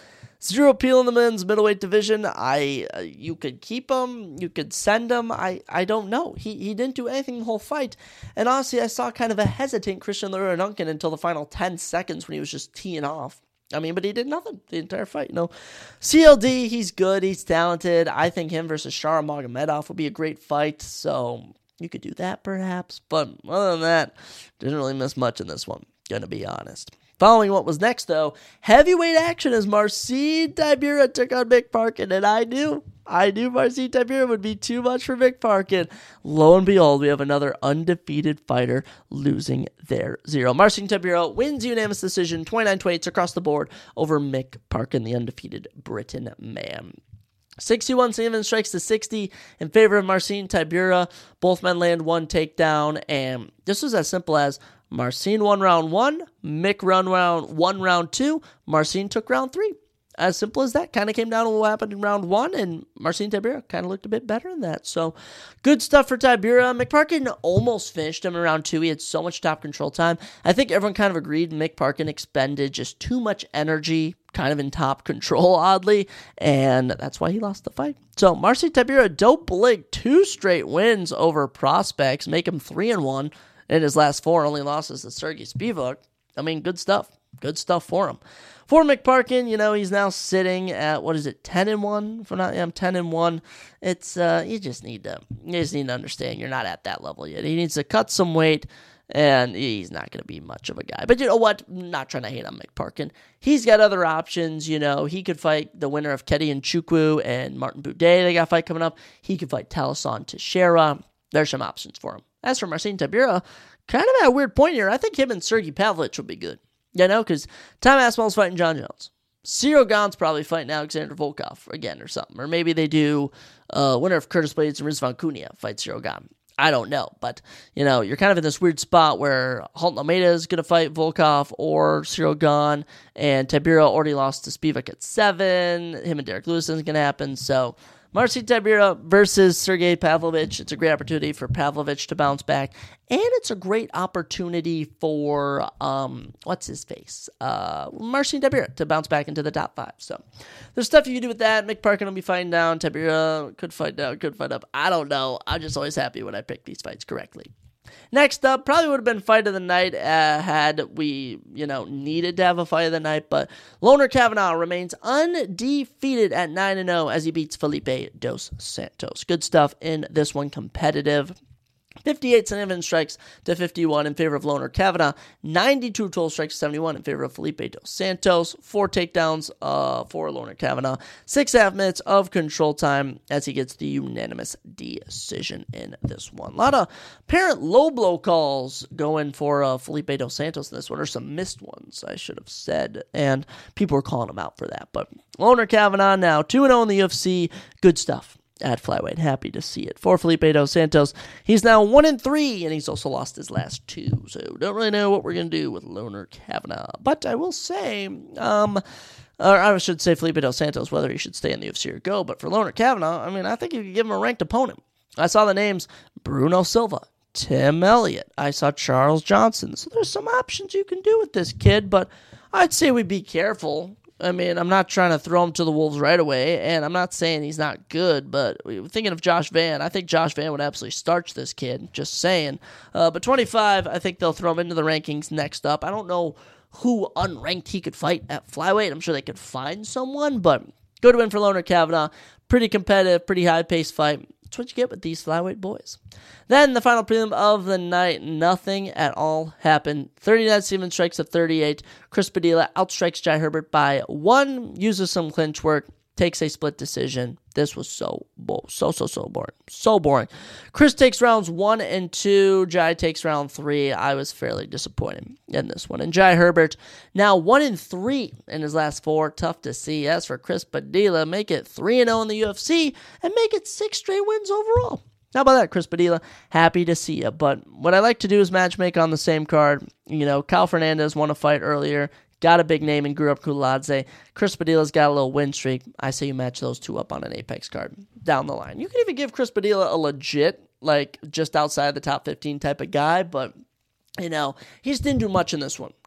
S1: Zero appeal in the men's middleweight division. I uh, you could keep him, you could send him. I, I don't know. He he didn't do anything the whole fight, and honestly, I saw kind of a hesitant Christian Duncan until the final ten seconds when he was just teeing off. I mean, but he did nothing the entire fight, you know. C L D, he's good, he's talented. I think him versus Shara Magomedov would be a great fight, so you could do that perhaps. But other than that, didn't really miss much in this one, gonna be honest. Following what was next, though, heavyweight action as Marcin Tybura took on Mick Parkin, and I knew, I knew Marcin Tybura would be too much for Mick Parkin. Lo and behold, we have another undefeated fighter losing their zero. Marcin Tybura wins unanimous decision, twenty-nine twenty-eight across the board over Mick Parkin, the undefeated Britain man. sixty-one seven strikes to sixty in favor of Marcin Tybura. Both men land one takedown, and this was as simple as Marcin won round one, Mick run round one round two, Marcin took round three. As simple as that. Kind of came down to what happened in round one, and Marcin Tybura kind of looked a bit better in that. So, good stuff for Tybura. Mick Parkin almost finished him in round two. He had so much top control time. I think everyone kind of agreed Mick Parkin expended just too much energy, kind of in top control, oddly, and that's why he lost the fight. So, Marcin Tybura, don't blink, two straight wins over prospects, make him three and one. In his last four, only losses to Sergey Spivak. I mean, good stuff. Good stuff for him. For Mick Parkin, you know, he's now sitting at, what is it, ten and one? If I'm not, yeah, I'm ten and one. It's, uh, you just need to, you just need to understand you're not at that level yet. He needs to cut some weight, and he's not going to be much of a guy. But you know what? I'm not trying to hate on Mick Parkin. He's got other options, you know. He could fight the winner of Kedi Nchukwu and Martin Buday. They got a fight coming up. He could fight Talasan Teixeira. There's some options for him. As for Marcin Tybura, kind of at a weird point here. I think him and Sergey Pavlovich would be good. You know, because Tom Aspinall's fighting John Jones. Cyril Gane's probably fighting Alexander Volkov again or something. Or maybe they do uh, winner of Curtis Blades and Rizvan Cunha fight Cyril Gane. I don't know. But, you know, you're kind of in this weird spot where Halton Almeida is going to fight Volkov or Cyril Gane. And Tybura already lost to Spivak at seven. Him and Derek Lewis isn't going to happen. So, Marcin Tybura versus Sergey Pavlovich. It's a great opportunity for Pavlovich to bounce back. And it's a great opportunity for, um, what's his face? Uh, Marcin Tybura to bounce back into the top five. So there's stuff you can do with that. Mick Parkin will be fighting down. Tybura could fight down, could fight up. I don't know. I'm just always happy when I pick these fights correctly. Next up, probably would have been fight of the night uh, had we, you know, needed to have a fight of the night, but Loner Kavanagh remains undefeated at nine and oh as he beats Felipe Dos Santos. Good stuff in this one, competitive. fifty-eight seven strikes to fifty-one in favor of Loner Kavanagh. ninety-two total strikes to seventy-one in favor of Felipe Dos Santos. Four takedowns uh, for Loner Kavanagh. Six and a half minutes of control time as he gets the unanimous decision in this one. A lot of apparent low blow calls going for uh, Felipe Dos Santos in this one, or some missed ones, I should have said, and people were calling him out for that. But Loner Kavanagh now two and oh in the U F C. Good stuff at flyweight. Happy to see it. For Felipe Dos Santos, he's now one and three, and he's also lost his last two. So don't really know what we're going to do with Loner Kavanagh. But I will say, um, or I should say Felipe Dos Santos, whether he should stay in the U F C or go. But for Loner Kavanagh, I mean, I think you could give him a ranked opponent. I saw the names Bruno Silva, Tim Elliott. I saw Charles Johnson. So there's some options you can do with this kid, but I'd say we be careful. I mean, I'm not trying to throw him to the wolves right away, and I'm not saying he's not good, but thinking of Josh Van, I think Josh Van would absolutely starch this kid, just saying. Uh, but twenty-five, I think they'll throw him into the rankings next up. I don't know who unranked he could fight at flyweight. I'm sure they could find someone, but good win for Loner Kavanagh. Pretty competitive, pretty high-paced fight. That's what you get with these flyweight boys. Then the final prelim of the night, nothing at all happened. thirty-nine seven strikes to thirty-eight. Chris Padilla outstrikes Jai Herbert by one, uses some clinch work, takes a split decision. This was so, so, so, so boring. So boring. Chris takes rounds one and two. Jai takes round three. I was fairly disappointed in this one. And Jai Herbert, now one and three in his last four. Tough to see. As for Chris Padilla, make it three and oh in the U F C and make it six straight wins overall. How about that, Chris Padilla? Happy to see you. But what I like to do is matchmake on the same card. You know, Kyle Fernandez won a fight earlier. Got a big name in Gurup Kuladze. Chris Padilla's got a little win streak. I say you match those two up on an Apex card down the line. You can even give Chris Padilla a legit, like, just outside the top fifteen type of guy, but, you know, he just didn't do much in this one.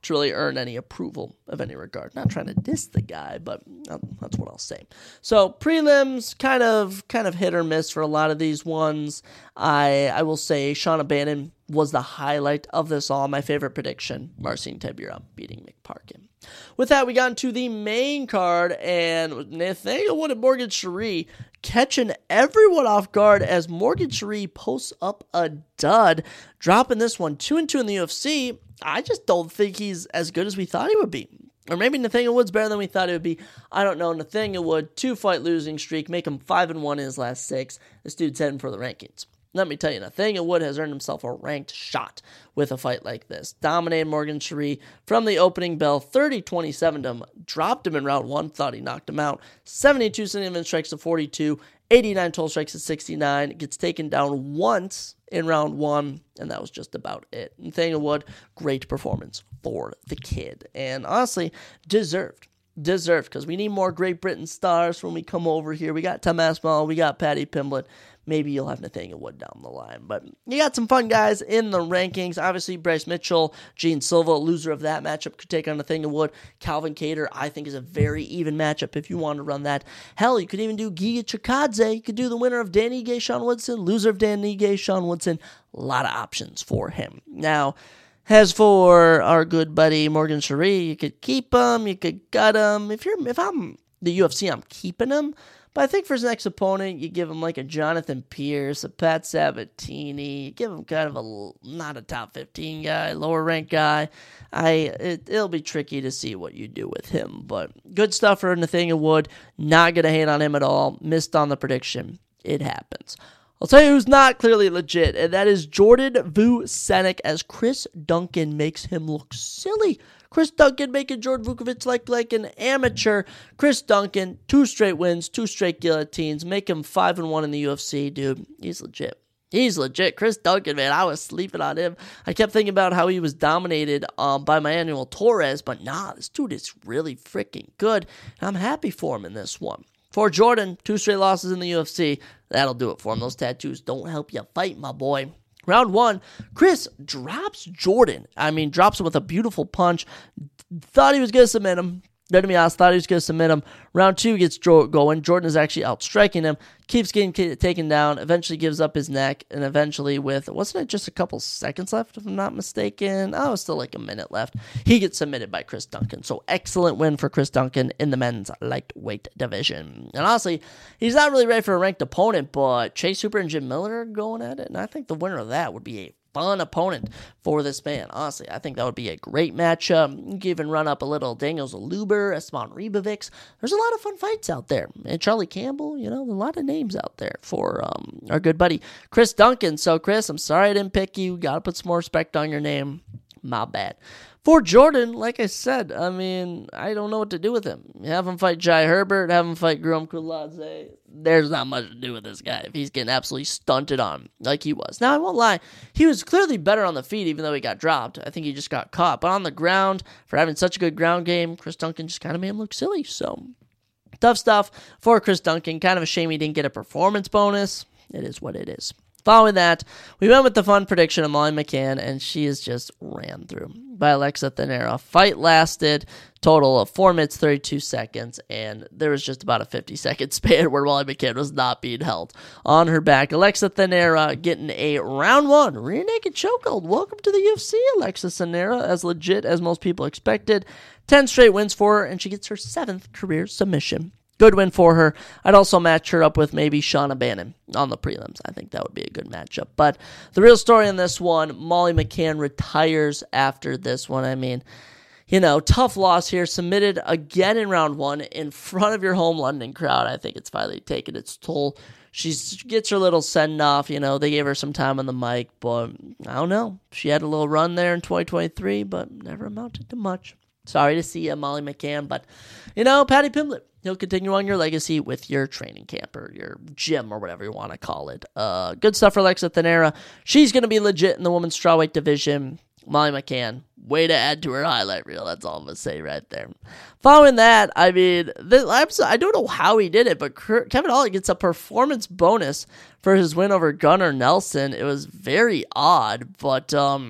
S1: to really earn any approval of any regard. Not trying to diss the guy, but that's what I'll say. So prelims, kind of kind of hit or miss for a lot of these ones. I I will say Shauna Bannon was the highlight of this all. My favorite prediction, Marcin Tybura beating Mick Parkin. With that, we got into the main card, and Nathaniel Wood and Morgan Cherie catching everyone off guard as Morgan Cherie posts up a dud, dropping this one two and two in the U F C. I just don't think he's as good as we thought he would be. Or maybe Nathaniel Wood's better than we thought it would be. I don't know. Nathaniel Wood, two-fight losing streak, make him five and one in his last six. This dude's heading for the rankings. Let me tell you, Nathaniel Wood has earned himself a ranked shot with a fight like this. Dominated Morgan Cherie from the opening bell, thirty twenty-seven him, dropped him in round one, thought he knocked him out. seventy-two significant strikes to forty-two, eighty-nine total strikes to sixty-nine, gets taken down once in round one, and that was just about it. Nathaniel Wood, great performance for the kid, and honestly, deserved. Deserved, because we need more Great Britain stars when we come over here. We got Tom Aspinall, we got Paddy Pimblett. Maybe you'll have Nathaniel Wood down the line. But you got some fun guys in the rankings. Obviously, Bryce Mitchell, Gene Silva, loser of that matchup, could take on Nathaniel Wood. Calvin Kattar, I think, is a very even matchup if you want to run that. Hell, you could even do Giga Chikadze. You could do the winner of Dan Ige, Sean Woodson, loser of Dan Ige, Sean Woodson. A lot of options for him. Now, as for our good buddy Morgan Cherie, you could keep him, you could gut him. If you're, if I'm the U F C, I'm keeping him. But I think for his next opponent, you give him like a Jonathan Pierce, a Pat Sabatini. You give him kind of a, not a top fifteen guy, lower ranked guy. I it, It'll be tricky to see what you do with him. But good stuff for Nathaniel Wood. Not going to hate on him at all. Missed on the prediction. It happens. I'll tell you who's not clearly legit, and that is Jordan Vucenic, as Chris Duncan makes him look silly. Chris Duncan making Jordan Vukovic like, like an amateur. Chris Duncan, two straight wins, two straight guillotines, make him five and one in the U F C, dude. He's legit. He's legit. Chris Duncan, man, I was sleeping on him. I kept thinking about how he was dominated um, by my annual Torres, but nah, this dude is really freaking good, and I'm happy for him in this one. For Jordan, two straight losses in the U F C. That'll do it for him. Those tattoos don't help you fight, my boy. Round one, Chris drops Jordan. I mean, drops him with a beautiful punch. Thought he was going to submit him. To be honest, thought he was going to submit him. Round two gets going. Jordan is actually outstriking him. Keeps getting taken down. Eventually gives up his neck. And eventually with, wasn't it just a couple seconds left, if I'm not mistaken? Oh, it was still like a minute left. He gets submitted by Chris Duncan. So excellent win for Chris Duncan in the men's lightweight division. And honestly, he's not really ready for a ranked opponent, but Chase Hooper and Jim Miller are going at it. And I think the winner of that would be a fun opponent for this man. Honestly, I think that would be a great matchup. You can even run up a little Daniel Zaluber, Esman Ribovics. There's a lot of fun fights out there. And Charlie Campbell, you know, a lot of names out there for um, our good buddy Chris Duncan. So, Chris, I'm sorry I didn't pick you. Got to put some more respect on your name. My bad. For Jordan, like I said, I mean, I don't know what to do with him. Have him fight Jai Herbert, have him fight Guram Kuladze. There's not much to do with this guy if he's getting absolutely stunted on like he was. Now, I won't lie, he was clearly better on the feet even though he got dropped. I think he just got caught. But on the ground, for having such a good ground game, Chris Duncan just kind of made him look silly. So, tough stuff for Chris Duncan. Kind of a shame he didn't get a performance bonus. It is what it is. Following that, we went with the fun prediction of Molly McCann, and she is just ran through by Alexa Thanera. Fight lasted total of four minutes, thirty-two seconds, and there was just about a fifty-second span where Molly McCann was not being held on her back. Alexa Thanera getting a round one rear naked chokehold. Welcome to the U F C, Alexa Thanera, as legit as most people expected. ten straight wins for her, and she gets her seventh career submission. Good win for her. I'd also match her up with maybe Shauna Bannon on the prelims. I think that would be a good matchup. But the real story in this one, Molly McCann retires after this one. I mean, you know, tough loss here. Submitted again in round one in front of your home London crowd. I think it's finally taken its toll. She gets her little send-off. You know, they gave her some time on the mic, but I don't know. She had a little run there in twenty twenty-three, but never amounted to much. Sorry to see you, Molly McCann, but, you know, Paddy Pimblett, he'll continue on your legacy with your training camp or your gym or whatever you want to call it. Uh, good stuff for Alexa Thanera. She's going to be legit in the women's strawweight division. Molly McCann, way to add to her highlight reel. That's all I'm going to say right there. Following that, I mean, the, I don't know how he did it, but Kevin Holland gets a performance bonus for his win over Gunnar Nelson. It was very odd, but um,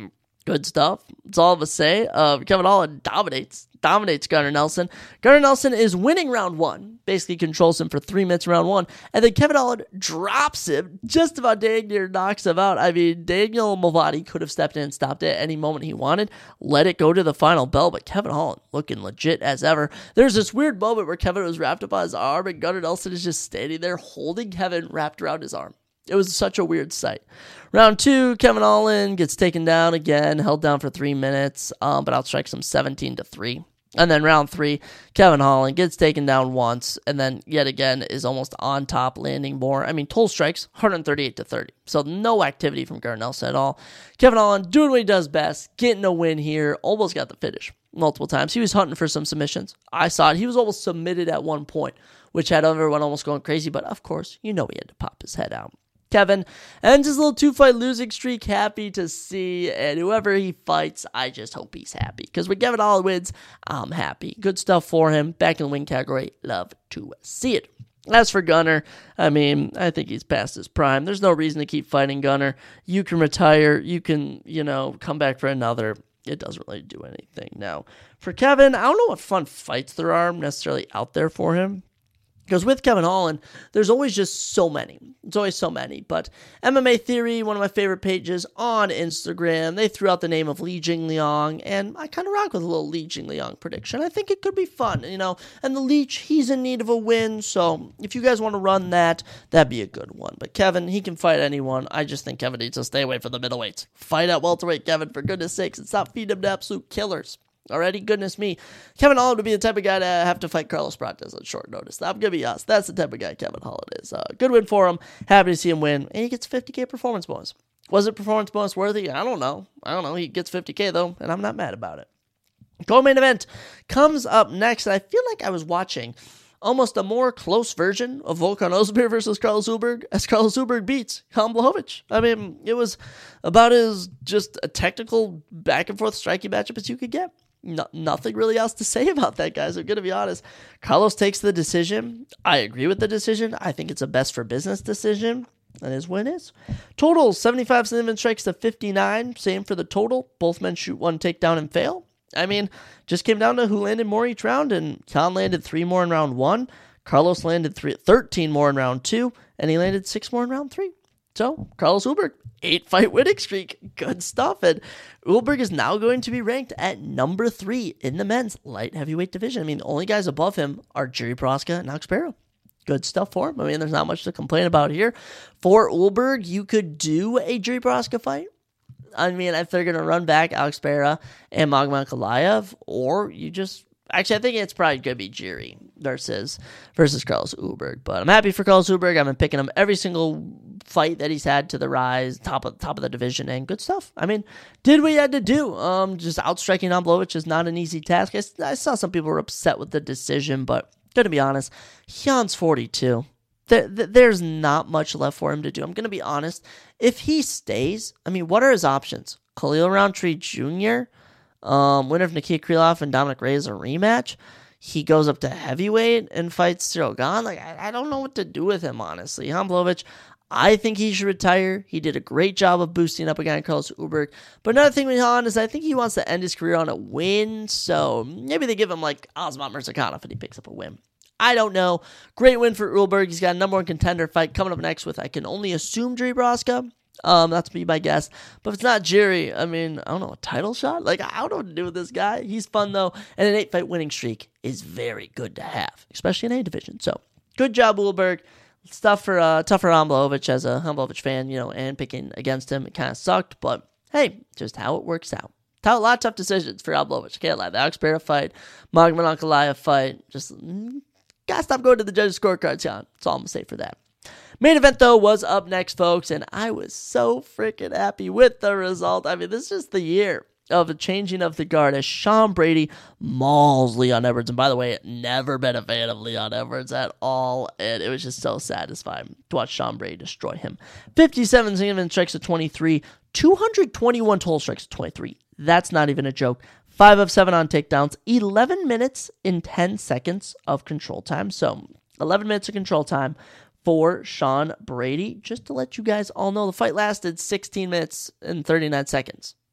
S1: Good stuff. That's all of us say. Uh, Kevin Holland dominates, dominates Gunnar Nelson. Gunnar Nelson is winning round one, basically controls him for three minutes round one, and then Kevin Holland drops him, just about dang near knocks him out. I mean, Daniel Movati could have stepped in and stopped it at any moment he wanted, let it go to the final bell, but Kevin Holland looking legit as ever. There's this weird moment where Kevin was wrapped up on his arm, and Gunnar Nelson is just standing there holding Kevin wrapped around his arm. It was such a weird sight. Round two, Kevin Holland gets taken down again, held down for three minutes, um, but outstrikes him seventeen to three. And then round three, Kevin Holland gets taken down once, and then yet again is almost on top, landing more. I mean, total strikes, one thirty-eight to thirty. So no activity from Gunnar Nelson at all. Kevin Holland doing what he does best, getting a win here, almost got the finish multiple times. He was hunting for some submissions. I saw it. He was almost submitted at one point, which had everyone almost going crazy, but of course, you know he had to pop his head out. Kevin ends his little two-fight losing streak, happy to see, and whoever he fights, I just hope he's happy, because when Kevin Holland wins, I'm happy. Good stuff for him. Back in the win category, love to see it. As for Gunnar, I mean, I think he's past his prime. There's no reason to keep fighting Gunnar. You can retire. You can, you know, come back for another. It doesn't really do anything. Now, for Kevin, I don't know what fun fights there are necessarily out there for him. Because with Kevin Holland, there's always just so many. It's always so many. But M M A Theory, one of my favorite pages on Instagram, they threw out the name of Li Jingliang, and I kind of rock with a little Li Jingliang prediction. I think it could be fun, you know. And the Leech, he's in need of a win, so if you guys want to run that, that'd be a good one. But Kevin, he can fight anyone. I just think Kevin needs to stay away from the middleweights. Fight at welterweight, Kevin, for goodness sakes, and stop feeding him to absolute killers. Alrighty, goodness me. Kevin Holland would be the type of guy to have to fight Carlos Prates on short notice. I'm going to be honest. That's the type of guy Kevin Holland is. Uh, good win for him. Happy to see him win. And he gets fifty K performance bonus. Was it performance bonus worthy? I don't know. I don't know. He gets fifty K though, and I'm not mad about it. Co-main event comes up next. And I feel like I was watching almost a more close version of Volkan Ozdemir versus Carlos Ulberg as Carlos Ulberg beats Jan Blachowicz. I mean, it was about as just a technical back and forth striking matchup as you could get. No, nothing really else to say about that, guys. I'm going to be honest. Carlos takes the decision. I agree with the decision. I think it's a best for business decision. And his win is. Total, seventy-five Cinnamon strikes to fifty-nine. Same for the total. Both men shoot one takedown and fail. I mean, just came down to who landed more each round. And Jan landed three more in round one. Carlos landed three, thirteen more in round two. And he landed six more in round three. So, Carlos Ulberg, eight-fight winning streak. Good stuff. And Ulberg is now going to be ranked at number three in the men's light heavyweight division. I mean, the only guys above him are Jiri Prochazka and Alex Pereira. Good stuff for him. I mean, there's not much to complain about here. For Ulberg, you could do a Jiri Prochazka fight. I mean, if they're going to run back Alex Pereira and Magomed Ankalaev, or you just... Actually, I think it's probably going to be Jiri versus versus Carlos Ulberg. But I'm happy for Carlos Ulberg. I've been picking him every single fight that he's had to the rise, top of top of the division, and good stuff. I mean, did what he had to do. Um, just outstriking Jan Blachowicz is not an easy task. I, I saw some people were upset with the decision, but going to be honest, Jan's forty-two. There, there's not much left for him to do. I'm going to be honest. If he stays, I mean, what are his options? Khalil Rountree Junior? Um, winner of Nikita Krylov and Dominic Reyes a rematch. He goes up to heavyweight and fights Cyril Gane. Like, I, I don't know what to do with him, honestly. Jan Blachowicz, I think he should retire. He did a great job of boosting up a guy like Carlos Ulberg. But another thing with Jan is I think he wants to end his career on a win. So maybe they give him like Osman Mirzakhanov and he picks up a win. I don't know. Great win for Ulberg. He's got a number one contender fight coming up next with, I can only assume, Jiri Prochazka. Um, that's me, my guess. But if it's not Jiri, I mean, I don't know, a title shot? Like, I don't know what to do with this guy. He's fun, though. And an eight-fight winning streak is very good to have, especially in A division. So, good job, Ulberg. It's tough for, uh, tough for Jan Blachowicz as a Jan Blachowicz fan, you know, and picking against him. It kind of sucked, but hey, just how it works out. A lot of tough decisions for Jan Blachowicz. Can't lie. The Alex Pereira fight, Magomed Ankalaev fight. Just mm, gotta stop going to the judges' scorecards, Jan. That's all I'm gonna say for that. Main event, though, was up next, folks, and I was so freaking happy with the result. I mean, this is just the year of the changing of the guard as Sean Brady mauls Leon Edwards. And by the way, never been a fan of Leon Edwards at all, and it was just so satisfying to watch Sean Brady destroy him. fifty-seven single strikes to twenty-three, two hundred twenty-one total strikes to twenty-three. That's not even a joke. five of seven on takedowns, eleven minutes in ten seconds of control time. So, eleven minutes of control time for Sean Brady. Just to let you guys all know, the fight lasted sixteen minutes and thirty-nine seconds.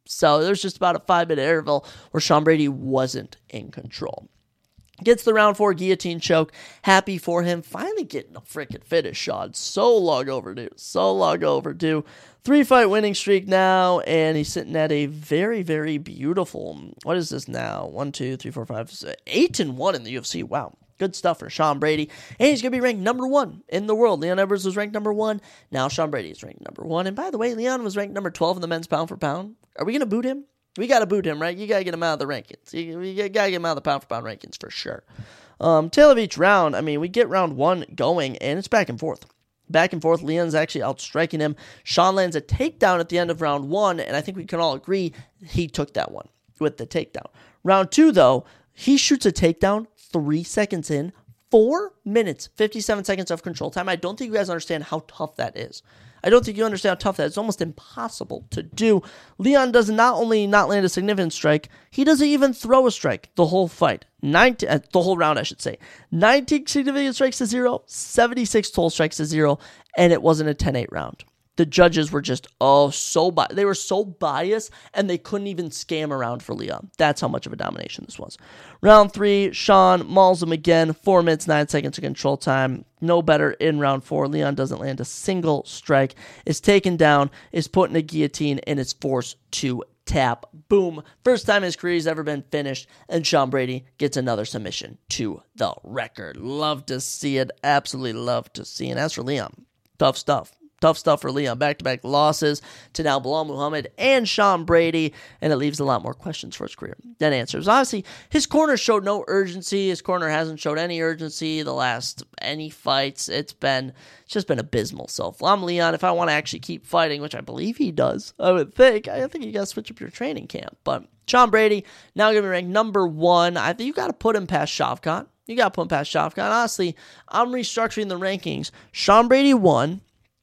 S1: So there's just about a five-minute interval where Sean Brady wasn't in control. Gets the round four guillotine choke. Happy for him. Finally getting a freaking finish, Sean. So long overdue. So long overdue. Three-fight winning streak now, and he's sitting at a very, very beautiful, what is this now? One, two, three, four, five, six, eight and one in the U F C. Wow. Good stuff for Sean Brady. And he's going to be ranked number one in the world. Leon Edwards was ranked number one. Now Sean Brady is ranked number one. And by the way, Leon was ranked number twelve in the men's pound for pound. Are we going to boot him? We got to boot him, right? You got to get him out of the rankings. You, you got to get him out of the pound for pound rankings for sure. Um, tail of each round, I mean, we get round one going, and it's back and forth. Back and forth, Leon's actually outstriking him. Sean lands a takedown at the end of round one, and I think we can all agree he took that one with the takedown. Round two, though, he shoots a takedown three seconds in, four minutes, fifty-seven seconds of control time. I don't think you guys understand how tough that is. I don't think you understand how tough that is. It's almost impossible to do. Leon does not only not land a significant strike, he doesn't even throw a strike the whole fight. nineteen, uh, the whole round, I should say. nineteen significant strikes to zero, seventy-six total strikes to zero, and it wasn't a ten eight round. The judges were just, oh, so bi- they were so biased, and they couldn't even scam around for Leon. That's how much of a domination this was. Round three, Sean mauls him again. Four minutes, nine seconds of control time. No better in round four. Leon doesn't land a single strike. Is taken down, is put in a guillotine, and is forced to tap. Boom. First time in his career he's ever been finished, and Sean Brady gets another submission to the record. Love to see it. Absolutely love to see it. And as for Leon, tough stuff. Tough stuff for Leon. Back-to-back losses to now Belal Muhammad and Sean Brady, and it leaves a lot more questions for his career than answers. Honestly, his corner showed no urgency. His corner hasn't showed any urgency the last any fights. It's been it's just been abysmal. So if I'm Leon, if I want to actually keep fighting, which I believe he does, I would think, I think you got to switch up your training camp. But Sean Brady, now going to be ranked number one. I think you got to put him past Shavkat. You got to put him past Shavkat. Honestly, I'm restructuring the rankings. Sean Brady one.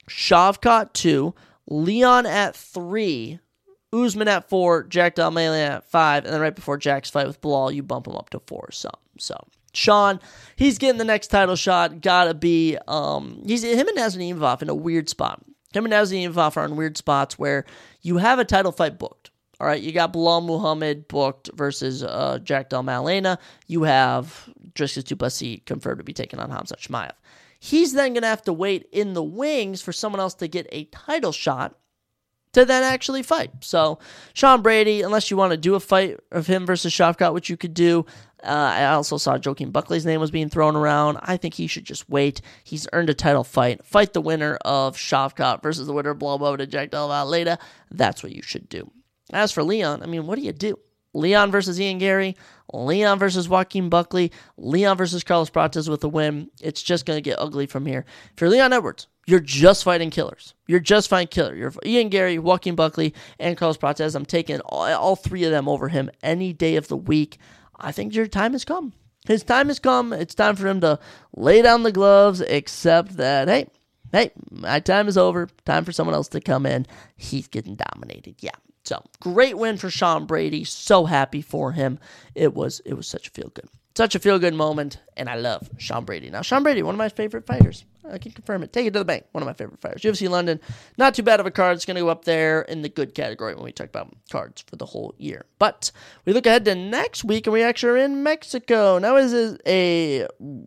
S1: Shavkat two, Leon at three, Usman at four, Jack Del Malia at five, and then right before Jack's fight with Belal, you bump him up to four or something. So, Sean, he's getting the next title shot. Gotta be, um, he's him and Nasruddin Imavov in a weird spot. Him and Nasruddin Imavov are in weird spots where you have a title fight booked. All right, you got Belal Muhammad booked versus uh, Jack Del Malia. You have Dricus du Plessis confirmed to be taking on Khamzat Chimaev. He's then going to have to wait in the wings for someone else to get a title shot to then actually fight. So, Sean Brady, unless you want to do a fight of him versus Shavkat, which you could do. Uh, I also saw Joaquin Buckley's name was being thrown around. I think he should just wait. He's earned a title fight. Fight the winner of Shavkat versus the winner of Belal Muhammad and Jack Del Malia. That's what you should do. As for Leon, I mean, what do you do? Leon versus Ian Gary, Leon versus Joaquin Buckley, Leon versus Carlos Prates with a win. It's just going to get ugly from here. If you're Leon Edwards, you're just fighting killers. You're just fighting killer. You're Ian Gary, Joaquin Buckley, and Carlos Prates. I'm taking all, all three of them over him any day of the week. I think your time has come. His time has come. It's time for him to lay down the gloves, except that, hey, hey, my time is over. Time for someone else to come in. He's getting dominated. Yeah. So, great win for Sean Brady. So happy for him. It was it was such a feel-good. Such a feel-good moment, and I love Sean Brady. Now, Sean Brady, one of my favorite fighters. I can confirm it. Take it to the bank. One of my favorite fighters. U F C London, not too bad of a card. It's going to go up there in the good category when we talk about cards for the whole year. But we look ahead to next week, and we actually are in Mexico. Now, is it a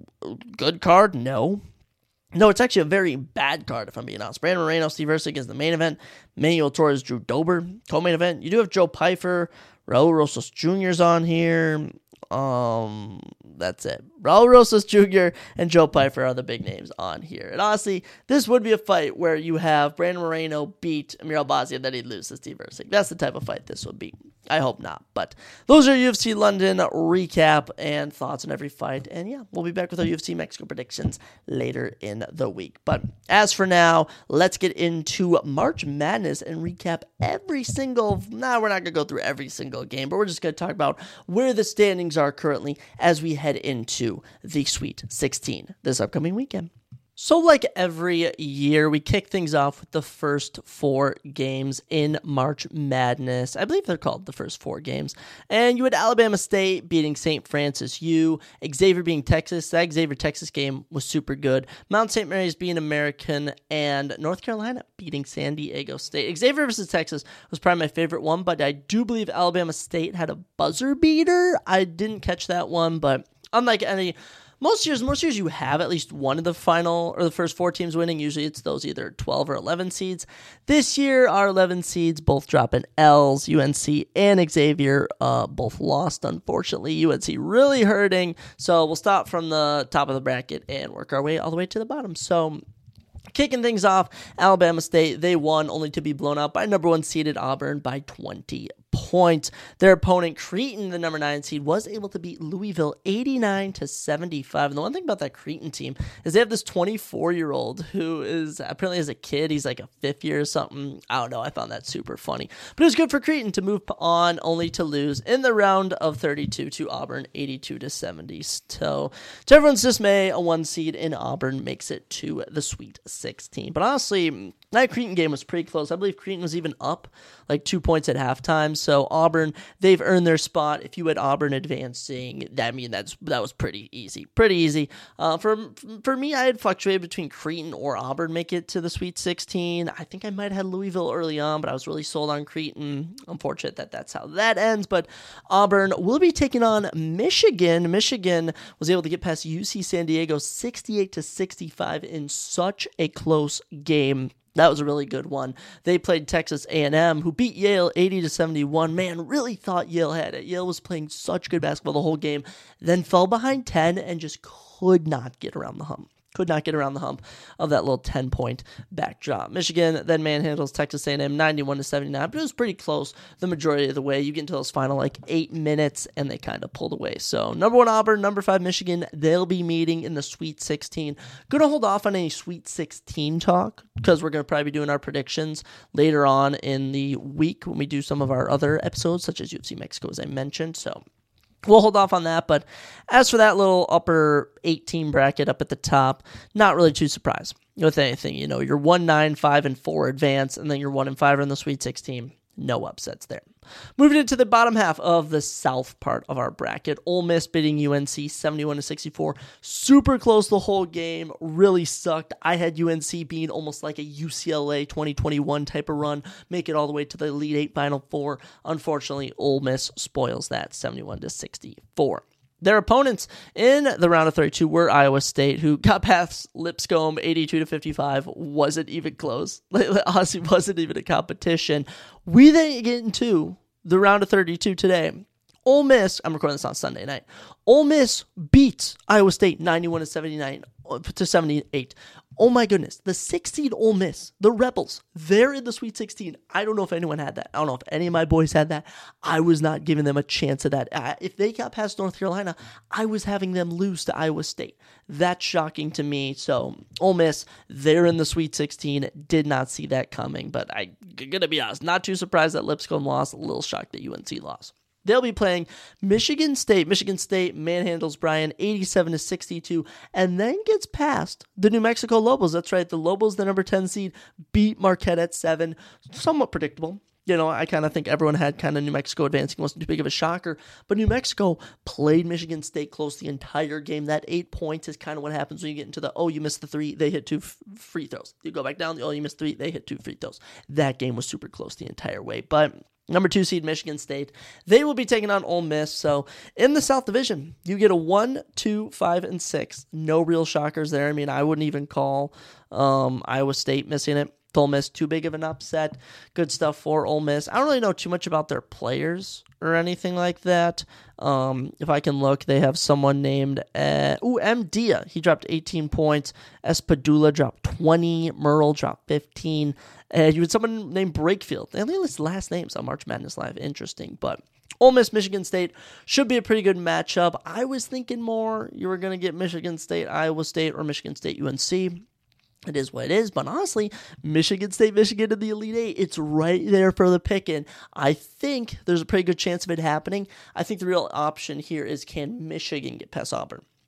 S1: good card? No. No, it's actually a very bad card, if I'm being honest. Brandon Moreno, Steve Erceg is the main event. Manuel Torres, Drew Dober, co-main event. You do have Joe Pyfer, Raul Rosas Junior's on here. Um, that's it. Raul Rosas Junior and Joe Pyfer are the big names on here. And honestly, this would be a fight where you have Brandon Moreno beat Amir Albazi and then he'd lose to Steve Erceg. That's the type of fight this would be. I hope not. But those are U F C London recap and thoughts on every fight. And yeah, we'll be back with our U F C Mexico predictions later in the week. But as for now, let's get into March Madness and recap every single... Nah, we're not going to go through every single game, but we're just going to talk about where the standings are currently as we head into the Sweet sixteen this upcoming weekend. So like every year, we kick things off with the first four games in March Madness. I believe they're called the first four games. And you had Alabama State beating Saint Francis U, Xavier beating Texas. That Xavier-Texas game was super good. Mount Saint Mary's beating American, and North Carolina beating San Diego State. Xavier versus Texas was probably my favorite one, but I do believe Alabama State had a buzzer beater. I didn't catch that one, but unlike any... Most years, most years you have at least one of the final or the first four teams winning. Usually it's those either twelve or eleven seeds. This year, our eleven seeds both dropping L's. U N C and Xavier uh, both lost, unfortunately. U N C really hurting. So we'll start from the top of the bracket and work our way all the way to the bottom. So kicking things off, Alabama State, they won only to be blown out by number one seeded Auburn by twenty points. Their opponent, Creighton, the number nine seed, was able to beat Louisville eighty-nine to seventy-five. And the one thing about that Creighton team is they have this twenty-four-year-old who is apparently as a kid, he's like a fifth year or something. I don't know. I found that super funny. But it was good for Creighton to move on only to lose in the round of thirty-two to Auburn, eighty-two to seventy. So to everyone's dismay, a one seed in Auburn makes it to the Sweet sixteen. But honestly, that Creighton game was pretty close. I believe Creighton was even up like two points at halftime. So Auburn, they've earned their spot. If you had Auburn advancing, I mean, that's that was pretty easy. Pretty easy. Uh, for for me, I had fluctuated between Creighton or Auburn make it to the Sweet sixteen. I think I might have had Louisville early on, but I was really sold on Creighton. Unfortunate that that's how that ends. But Auburn will be taking on Michigan. Michigan was able to get past U C San Diego sixty-eight to sixty-five in such a close game. That was a really good one. They played Texas A and M, who beat Yale eighty to seventy-one. Man, really thought Yale had it. Yale was playing such good basketball the whole game, then fell behind ten and just could not get around the hump. Could not get around the hump of that little ten-point backdrop. Michigan then manhandles Texas A and M ninety-one to seventy-nine, but it was pretty close the majority of the way. You get into those final like eight minutes, and they kind of pulled away. So number one Auburn, number five Michigan, they'll be meeting in the Sweet sixteen. Going to hold off on any Sweet sixteen talk because we're going to probably be doing our predictions later on in the week when we do some of our other episodes, such as U F C Mexico, as I mentioned. So we'll hold off on that, but as for that little upper eight-team bracket up at the top, not really too surprised with anything. You know, you're one, nine, five, and four advance, and then you're one and five in the Sweet sixteen. No upsets there. Moving into the bottom half of the south part of our bracket, Ole Miss beating U N C seventy-one to sixty-four. Super close the whole game. Really sucked. I had U N C being almost like a U C L A twenty twenty-one type of run, make it all the way to the Elite Eight Final Four. Unfortunately, Ole Miss spoils that seventy-one to sixty-four. Their opponents in the round of thirty-two were Iowa State, who got past Lipscomb eighty-two to fifty-five. Wasn't even close. Honestly, wasn't even a competition. We then get into the round of thirty-two today. Ole Miss, I'm recording this on Sunday night. Ole Miss beats Iowa State ninety-one to seventy-nine to seventy-eight. Oh my goodness, the six seed Ole Miss, the Rebels, they're in the Sweet sixteen. I don't know if anyone had that. I don't know if any of my boys had that. I was not giving them a chance at that. Uh, if they got past North Carolina, I was having them lose to Iowa State. That's shocking to me. So Ole Miss, they're in the Sweet sixteen. Did not see that coming, but I'm going to be honest, not too surprised that Lipscomb lost. A little shocked that U N C lost. They'll be playing Michigan State. Michigan State manhandles Bryan eighty-seven to sixty-two and then gets past the New Mexico Lobos. That's right. The Lobos, the number ten seed, beat Marquette at seven. Somewhat predictable. You know, I kind of think everyone had kind of New Mexico advancing. Wasn't too big of a shocker. But New Mexico played Michigan State close the entire game. That eight points is kind of what happens when you get into the, oh, you missed the three, they hit two f- free throws. You go back down, oh, you missed three, they hit two free throws. That game was super close the entire way. But number two seed Michigan State, they will be taking on Ole Miss. So in the South Division, you get a one, two, five, and six. No real shockers there. I mean, I wouldn't even call um, Iowa State missing it. Ole Miss, too big of an upset. Good stuff for Ole Miss. I don't really know too much about their players or anything like that. Um, if I can look, they have someone named, uh, ooh, M. Dia. He dropped eighteen points. Espadula dropped twenty. Merle dropped fifteen. And you had someone named Brakefield. They only list last names on March Madness Live. Interesting, but Ole Miss, Michigan State should be a pretty good matchup. I was thinking more you were going to get Michigan State, Iowa State, or Michigan State, U N C. It is what it is, but honestly, Michigan State, Michigan in the Elite Eight, it's right there for the picking. I think there's a pretty good chance of it happening. I think the real option here is, can Michigan get past Auburn?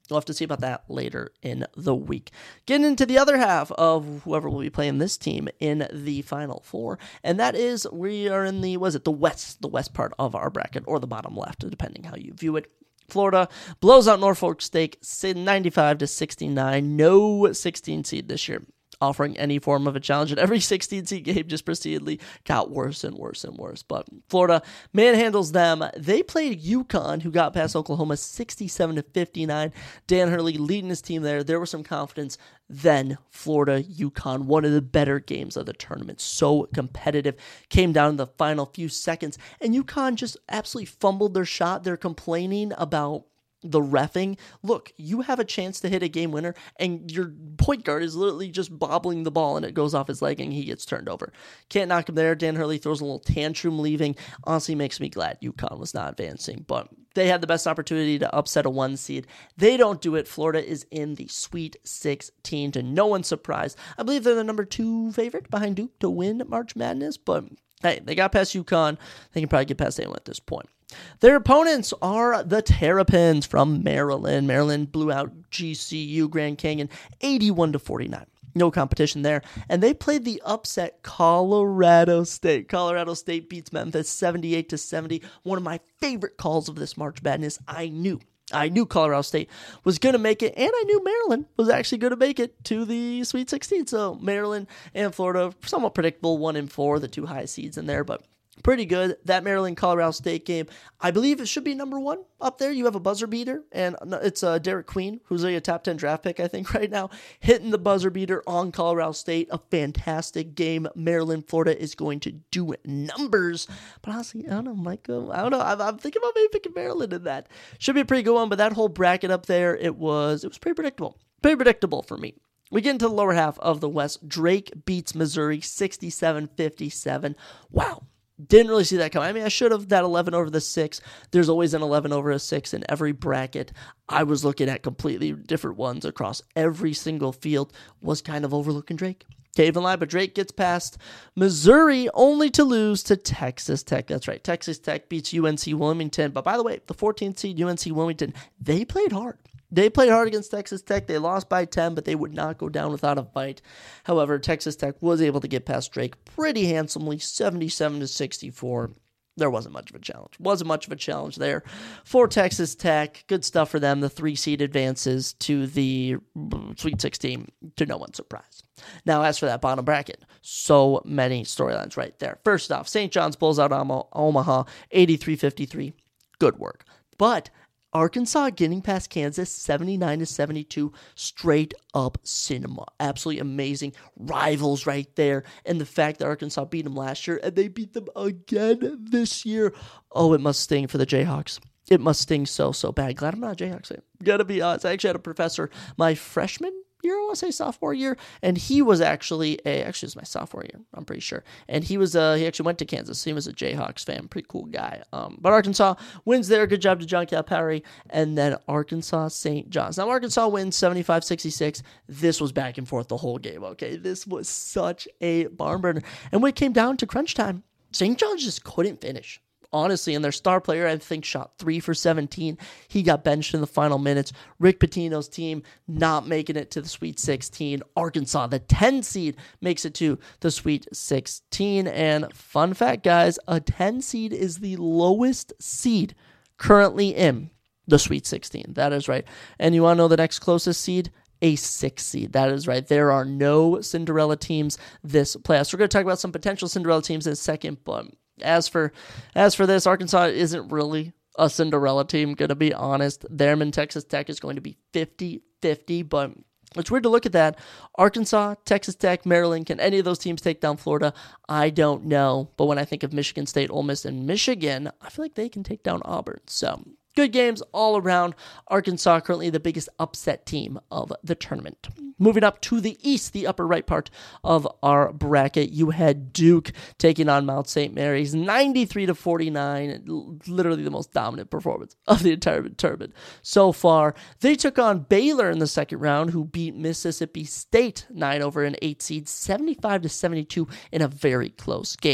S1: We'll have to see about that later in the week. Getting into the other half of whoever will be playing this team in the Final Four, and that is we are in the, was it the west, the west part of our bracket, or the bottom left, depending how you view it. Florida blows out Norfolk State ninety-five to sixty-nine. No sixteen seed this year offering any form of a challenge, and every sixteen seed game just proceedingly got worse and worse and worse. But Florida manhandles them. They played UConn, who got past Oklahoma sixty-seven to fifty-nine. Dan Hurley leading his team there. There was some confidence. Then Florida, UConn, one of the better games of the tournament. So competitive. Came down in the final few seconds, and UConn just absolutely fumbled their shot. They're complaining about the reffing. Look, you have a chance to hit a game winner, and your point guard is literally just bobbling the ball, and it goes off his leg, and he gets turned over. Can't knock him there. Dan Hurley throws a little tantrum leaving. Honestly, makes me glad UConn was not advancing, but they had the best opportunity to upset a one seed. They don't do it. Florida is in the Sweet sixteen, to no one's surprise. I believe they're the number two favorite behind Duke to win March Madness, but hey, they got past UConn. They can probably get past anyone at this point. Their opponents are the Terrapins from Maryland. Maryland blew out G C U Grand Canyon eighty-one to forty-nine. No competition there. And they played the upset Colorado State. Colorado State beats Memphis seventy-eight to seventy. One of my favorite calls of this March Madness. I knew. I knew Colorado State was going to make it, and I knew Maryland was actually going to make it to the Sweet sixteen. So Maryland and Florida, somewhat predictable, one and four, the two high seeds in there, but pretty good. That Maryland-Colorado State game, I believe it should be number one up there. You have a buzzer beater, and it's uh, Derek Queen, who's a top ten draft pick, I think, right now, hitting the buzzer beater on Colorado State. A fantastic game. Maryland, Florida is going to do numbers. But honestly, I don't know, Michael. I don't know. I'm, I'm thinking about maybe picking Maryland in that. Should be a pretty good one, but that whole bracket up there, it was, it was pretty predictable. Pretty predictable for me. We get into the lower half of the West. Drake beats Missouri sixty-seven fifty-seven. Wow. Didn't really see that coming. I mean, I should have that eleven over the six. There's always an eleven over a six in every bracket. I was looking at completely different ones across every single field. Was kind of overlooking Drake. Can't even lie, but Drake gets past Missouri only to lose to Texas Tech. That's right. Texas Tech beats U N C Wilmington. But by the way, the fourteenth seed U N C Wilmington, they played hard. They played hard against Texas Tech. They lost by ten, but they would not go down without a fight. However, Texas Tech was able to get past Drake pretty handsomely, seventy-seven to sixty-four. There wasn't much of a challenge. Wasn't much of a challenge there for Texas Tech. Good stuff for them. The three seed advances to the Sweet sixteen, to no one's surprise. Now, as for that bottom bracket, so many storylines right there. First off, Saint John's pulls out Omaha eighty-three fifty-three. Good work. But Arkansas getting past Kansas seventy-nine to seventy-two, straight up cinema. Absolutely amazing. Rivals right there. And the fact that Arkansas beat them last year and they beat them again this year. Oh, it must sting for the Jayhawks. It must sting so, so bad. Glad I'm not a Jayhawks fan. Gotta be honest. I actually had a professor my freshman year, I want to say sophomore year, and he was actually a, actually it was my sophomore year, I'm pretty sure, and he was, uh, he actually went to Kansas, so he was a Jayhawks fan, pretty cool guy, um, but Arkansas wins there, good job to John Calipari, and then Arkansas Saint John's. Now, Arkansas wins seventy-five sixty-six, this was back and forth the whole game, okay, this was such a barn burner, and when it came down to crunch time, Saint John's just couldn't finish. Honestly, and their star player, I think, shot three for seventeen. He got benched in the final minutes. Rick Pitino's team not making it to the Sweet sixteen. Arkansas, the ten seed, makes it to the Sweet sixteen. And fun fact, guys, a ten seed is the lowest seed currently in the Sweet sixteen. That is right. And you want to know the next closest seed? A six seed. That is right. There are no Cinderella teams this playoffs. We're going to talk about some potential Cinderella teams in a second, but As for as for this, Arkansas isn't really a Cinderella team, going to be honest. Them and Texas Tech is going to be fifty-fifty, but it's weird to look at that. Arkansas, Texas Tech, Maryland, can any of those teams take down Florida? I don't know, but when I think of Michigan State, Ole Miss, and Michigan, I feel like they can take down Auburn, so good games all around. Arkansas currently the biggest upset team of the tournament. Moving up to the east, the upper right part of our bracket, you had Duke taking on Mount Saint Mary's, ninety-three to forty-nine, literally the most dominant performance of the entire tournament so far. They took on Baylor in the second round, who beat Mississippi State nine over an eight seed, seventy-five to seventy-two in a very close game.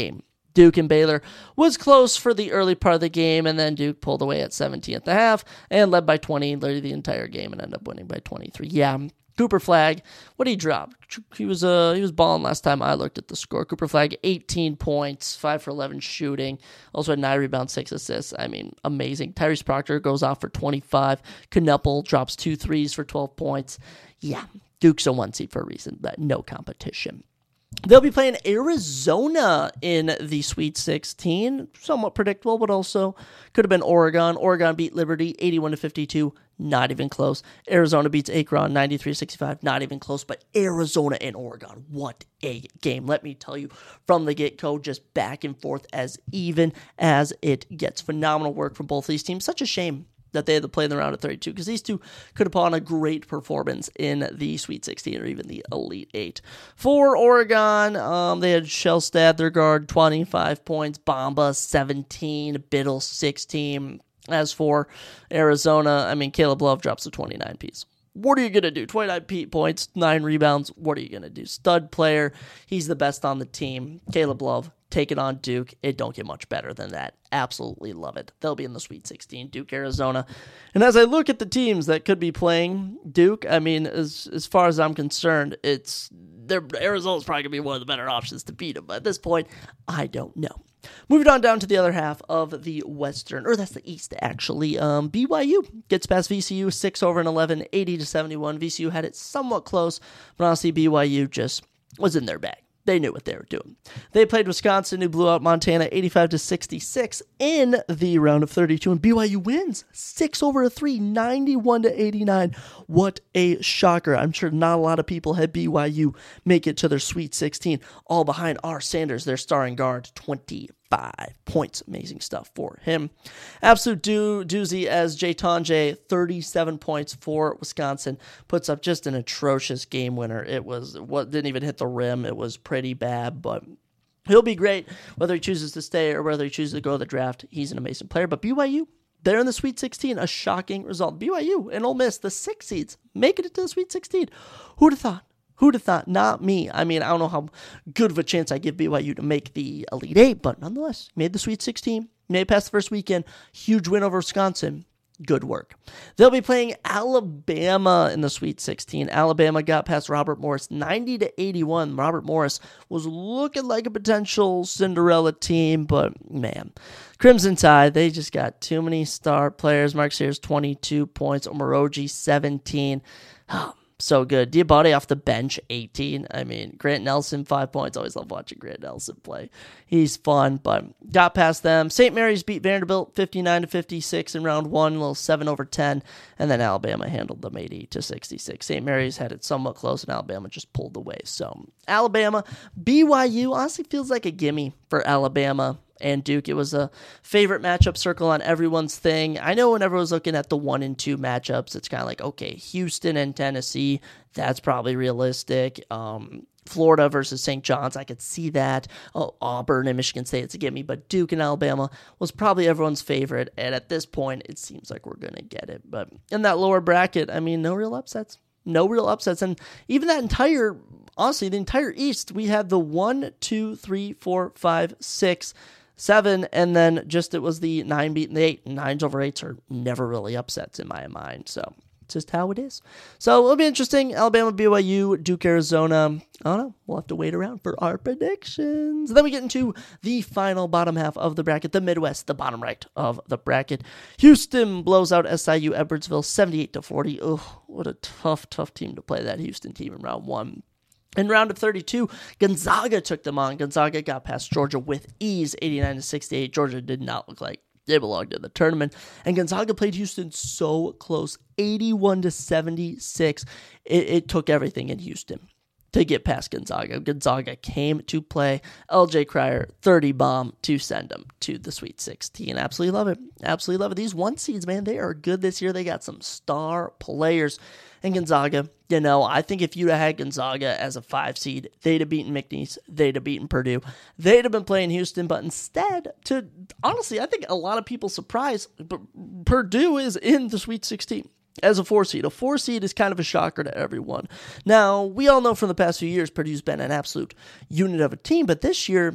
S1: Duke and Baylor was close for the early part of the game, and then Duke pulled away at seventeen at the half and led by twenty literally the entire game and ended up winning by twenty-three. Yeah, Cooper Flagg, what did he drop? He was uh he was balling last time I looked at the score. Cooper Flagg, eighteen points, five for eleven shooting, also had nine rebounds, six assists. I mean, amazing. Tyrese Proctor goes off for twenty-five. Knuppel drops two threes for twelve points. Yeah, Duke's a one seed for a reason, but no competition. They'll be playing Arizona in the Sweet sixteen. Somewhat predictable, but also could have been Oregon. Oregon beat Liberty eighty-one to fifty-two. Not even close. Arizona beats Akron ninety-three to sixty-five. Not even close, but Arizona and Oregon. What a game. Let me tell you, from the get-go, just back and forth as even as it gets. Phenomenal work from both these teams. Such a shame that they had to play in the round of thirty-two, because these two could have put on a great performance in the Sweet sixteen or even the Elite Eight. For Oregon, um, they had Shellstad, their guard, twenty-five points, Bamba, seventeen, Biddle, sixteen. As for Arizona, I mean, Caleb Love drops a twenty-nine piece. What are you going to do? twenty-nine points, nine rebounds. What are you going to do? Stud player. He's the best on the team. Caleb Love, take it on Duke. It don't get much better than that. Absolutely love it. They'll be in the Sweet sixteen, Duke, Arizona. And as I look at the teams that could be playing Duke, I mean, as as far as I'm concerned, it's Arizona's probably going to be one of the better options to beat them. But at this point, I don't know. Moving on down to the other half of the Western, or that's the East, actually. Um, B Y U gets past V C U, six over and eleven, eighty to seventy-one. V C U had it somewhat close, but honestly, B Y U just was in their bag. They knew what they were doing. They played Wisconsin, who blew out Montana eighty-five to sixty-six in the round of thirty-two, and B Y U wins six over a three, ninety-one to eighty-nine. What a shocker. I'm sure not a lot of people had B Y U make it to their Sweet sixteen, all behind R. Sanders, their starring guard, twenty-five points. Amazing stuff for him. Absolute do- doozy as Jay Tonje, thirty-seven points for Wisconsin, puts up just an atrocious game winner. It was what didn't even hit the rim. It was pretty bad, but he'll be great whether he chooses to stay or whether he chooses to go to the draft. He's an amazing player. But B Y U, they're in the Sweet sixteen, a shocking result. B Y U and Ole Miss, the six seeds, making it to the Sweet sixteen. Who'd have thought? Who'd have thought? Not me. I mean, I don't know how good of a chance I give B Y U to make the Elite Eight, but nonetheless, made the Sweet sixteen, made it past the first weekend. Huge win over Wisconsin. Good work. They'll be playing Alabama in the Sweet sixteen. Alabama got past Robert Morris ninety to eighty-one. Robert Morris was looking like a potential Cinderella team, but man, Crimson Tide, they just got too many star players. Mark Sears, twenty-two points. Omoroji, seventeen. Oh, so good. Diabate off the bench, eighteen. I mean, Grant Nelson, five points. Always love watching Grant Nelson play. He's fun, but got past them. Saint Mary's beat Vanderbilt fifty-nine to fifty-six in round one, a little seven over ten, and then Alabama handled them eighty to sixty-six. Saint Mary's had it somewhat close, and Alabama just pulled away. So, Alabama, B Y U honestly feels like a gimme for Alabama and Duke. It was a favorite matchup circle on everyone's thing. I know when everyone's looking at the one and two matchups, it's kind of like, okay, Houston and Tennessee, that's probably realistic. Um, Florida versus Saint John's, I could see that. Oh, Auburn and Michigan State, it's a gimme, but Duke and Alabama was probably everyone's favorite, and at this point, it seems like we're going to get it. But in that lower bracket, I mean, no real upsets. No real upsets, and even that entire, honestly, the entire East, we had the one, two, three, four, five, six, seven, and then just it was the nine beating the eight. Nines over eights are never really upsets in my mind, so it's just how it is. So it'll be interesting. Alabama, B Y U, Duke, Arizona. I don't know. We'll have to wait around for our predictions. And then we get into the final bottom half of the bracket, the Midwest, the bottom right of the bracket. Houston blows out S I U Edwardsville seventy-eight to forty. Oh, what a tough, tough team to play, that Houston team in round one. In round of thirty-two, Gonzaga took them on. Gonzaga got past Georgia with ease, eighty-nine to sixty-eight. Georgia did not look like they belonged in the tournament. And Gonzaga played Houston so close, eighty-one to seventy-six. It, it took everything in Houston to get past Gonzaga. Gonzaga came to play. L J Cryer, thirty bomb to send them to the Sweet sixteen. Absolutely love it. Absolutely love it. These one seeds, man, they are good this year. They got some star players. And Gonzaga, you know, I think if you'd have had Gonzaga as a five seed, they'd have beaten McNeese, they'd have beaten Purdue, they'd have been playing Houston, but instead, to honestly, I think a lot of people surprised, but Purdue is in the Sweet sixteen as a four seed. A four seed is kind of a shocker to everyone. Now, we all know from the past few years, Purdue's been an absolute unit of a team, but this year,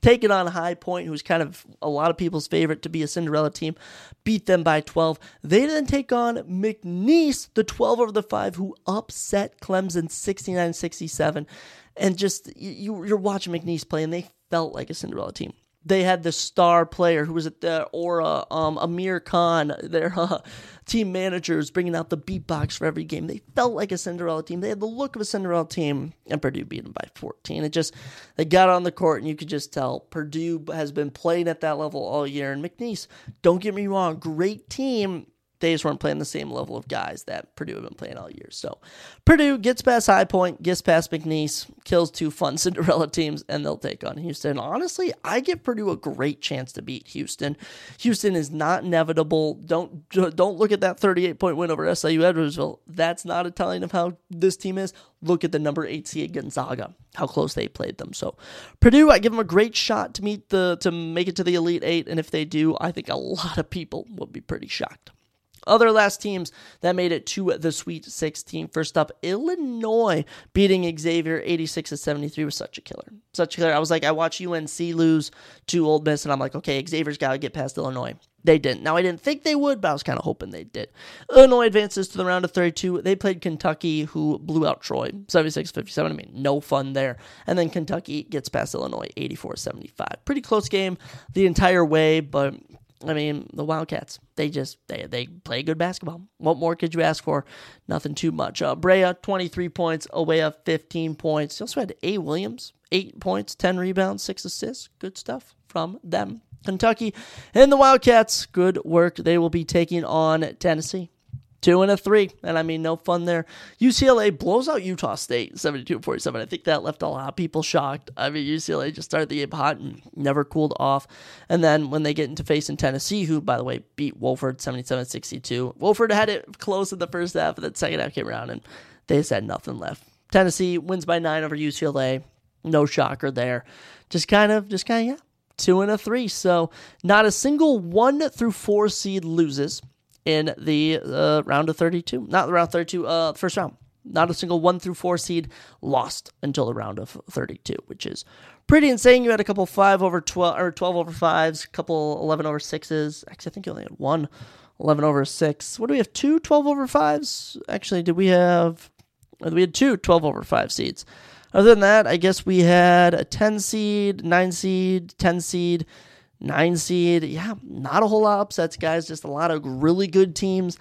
S1: taking on High Point, who's kind of a lot of people's favorite to be a Cinderella team, beat them by twelve. They then take on McNeese, the twelve over the five, who upset Clemson sixty-nine sixty-seven. And just, you, you're watching McNeese play, and they felt like a Cinderella team. They had the star player who was at the Aura, um, Amir Khan, their uh, team managers, bringing out the beatbox for every game. They felt like a Cinderella team. They had the look of a Cinderella team, and Purdue beat them by fourteen. It just, they got on the court, and you could just tell Purdue has been playing at that level all year. And McNeese, don't get me wrong, great team. They just weren't playing the same level of guys that Purdue have been playing all year. So Purdue gets past High Point, gets past McNeese, kills two fun Cinderella teams, and they'll take on Houston. Honestly, I give Purdue a great chance to beat Houston. Houston is not inevitable. Don't don't look at that thirty-eight point win over S I U Edwardsville. That's not a telling of how this team is. Look at the number eight seed Gonzaga, how close they played them. So Purdue, I give them a great shot to meet the to make it to the Elite Eight, and if they do, I think a lot of people will be pretty shocked. Other last teams that made it to the Sweet sixteen. First up, Illinois beating Xavier eighty-six to seventy-three was such a killer. Such a killer. I was like, I watched U N C lose to Ole Miss, and I'm like, okay, Xavier's got to get past Illinois. They didn't. Now, I didn't think they would, but I was kind of hoping they did. Illinois advances to the round of thirty-two. They played Kentucky, who blew out Troy, seventy-six fifty-seven. I mean, no fun there. And then Kentucky gets past Illinois, eighty-four seventy-five. Pretty close game the entire way, but I mean, the Wildcats, they just, they they play good basketball. What more could you ask for? Nothing too much. Uh, Brea, twenty-three points. Owea, fifteen points. You also had A. Williams, eight points, ten rebounds, six assists. Good stuff from them. Kentucky and the Wildcats, good work. They will be taking on Tennessee. Two and a three, and I mean, no fun there. U C L A blows out Utah State, seventy-two forty-seven. I think that left a lot of people shocked. I mean, U C L A just started the game hot and never cooled off. And then when they get into facing Tennessee, who, by the way, beat Wofford seventy-seven sixty-two. Wofford had it close in the first half, and then second half came around, and they just had nothing left. Tennessee wins by nine over U C L A. No shocker there. Just kind of, just kind of, yeah, two and a three. So not a single one through four seed loses in the uh, round of thirty-two. Not the round of thirty-two, uh, first round. Not a single one through four seed lost until the round of thirty-two, which is pretty insane. You had a couple five over twelve, or twelve over fives, a couple eleven over sixes. Actually, I think you only had one eleven over six. What do we have? Two twelve over fives? Actually, did we have, we had two twelve over five seeds. Other than that, I guess we had a ten seed, nine seed, ten seed, nine seed. Yeah, not a whole lot of upsets, guys. Just a lot of really good teams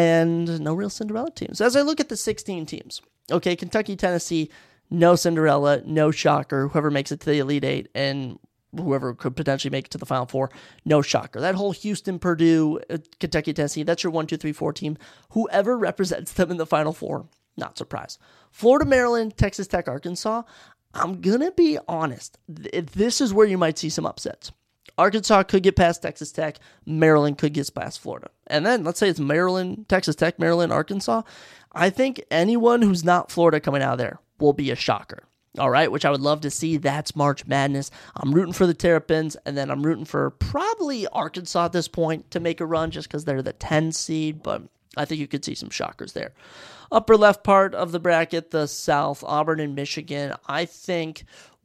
S1: and no real Cinderella teams. As I look at the sixteen teams, okay, Kentucky, Tennessee, no Cinderella, no shocker. Whoever makes it to the Elite Eight and whoever could potentially make it to the Final Four, no shocker. That whole Houston, Purdue, Kentucky, Tennessee, that's your one, two, three, four team. Whoever represents them in the Final Four, not surprised. Florida, Maryland, Texas Tech, Arkansas. I'm going to be honest. This is where you might see some upsets. Arkansas could get past Texas Tech. Maryland could get past Florida. And then let's say it's Maryland, Texas Tech, Maryland, Arkansas. I think anyone who's not Florida coming out of there will be a shocker. All right, which I would love to see. That's March Madness. I'm rooting for the Terrapins, and then I'm rooting for probably Arkansas at this point to make a run just because they're the ten seed, but I think you could see some shockers there. Upper left part of the bracket, the South, Auburn and Michigan. I think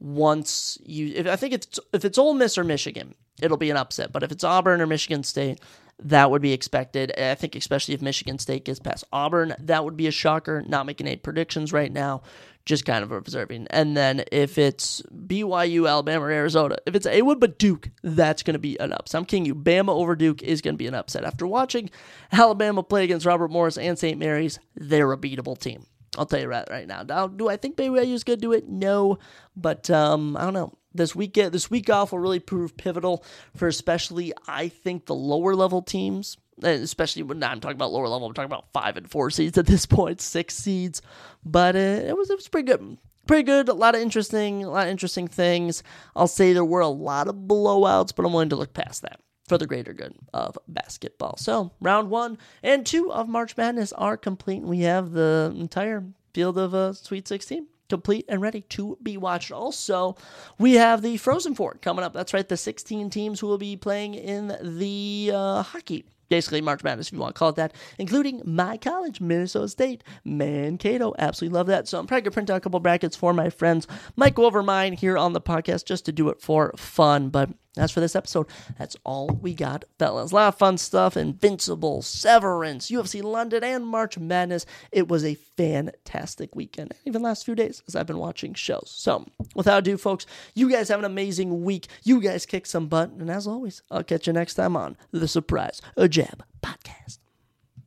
S1: once you, if I think it's if it's Ole Miss or Michigan, it'll be an upset. But if it's Auburn or Michigan State, that would be expected. I think especially if Michigan State gets past Auburn, that would be a shocker. Not making any predictions right now, just kind of observing. And then if it's B Y U, Alabama, or Arizona, if it's A-Wood but Duke, that's going to be an upset. I'm kidding you. Bama over Duke is going to be an upset. After watching Alabama play against Robert Morris and Saint Mary's, they're a beatable team. I'll tell you right, right now. Now, do I think B Y U is going to do it? No, but um, I don't know. This weekend, this week off will really prove pivotal for especially, I think, the lower level teams. Especially when I'm talking about lower level, I'm talking about five and four seeds at this point, six seeds. But uh, it was it was pretty good, pretty good. A lot of interesting, a lot of interesting things. I'll say there were a lot of blowouts, but I'm willing to look past that for the greater good of basketball. So round one and two of March Madness are complete. We have the entire field of uh, Sweet sixteen complete and ready to be watched. Also, we have the Frozen Four coming up. That's right, the sixteen teams who will be playing in the uh, hockey basically March Madness, if you want to call it that, including my college, Minnesota State, Mankato. Absolutely love that. So I'm probably going to print out a couple brackets for my friends. Might go over mine here on the podcast just to do it for fun. But as for this episode, that's all we got, fellas. A lot of fun stuff. Invincible, Severance, U F C London, and March Madness. It was a fantastic weekend. Even last few days as I've been watching shows. So without ado, folks, you guys have an amazing week. You guys kick some butt. And as always, I'll catch you next time on the Surprise Jab Podcast.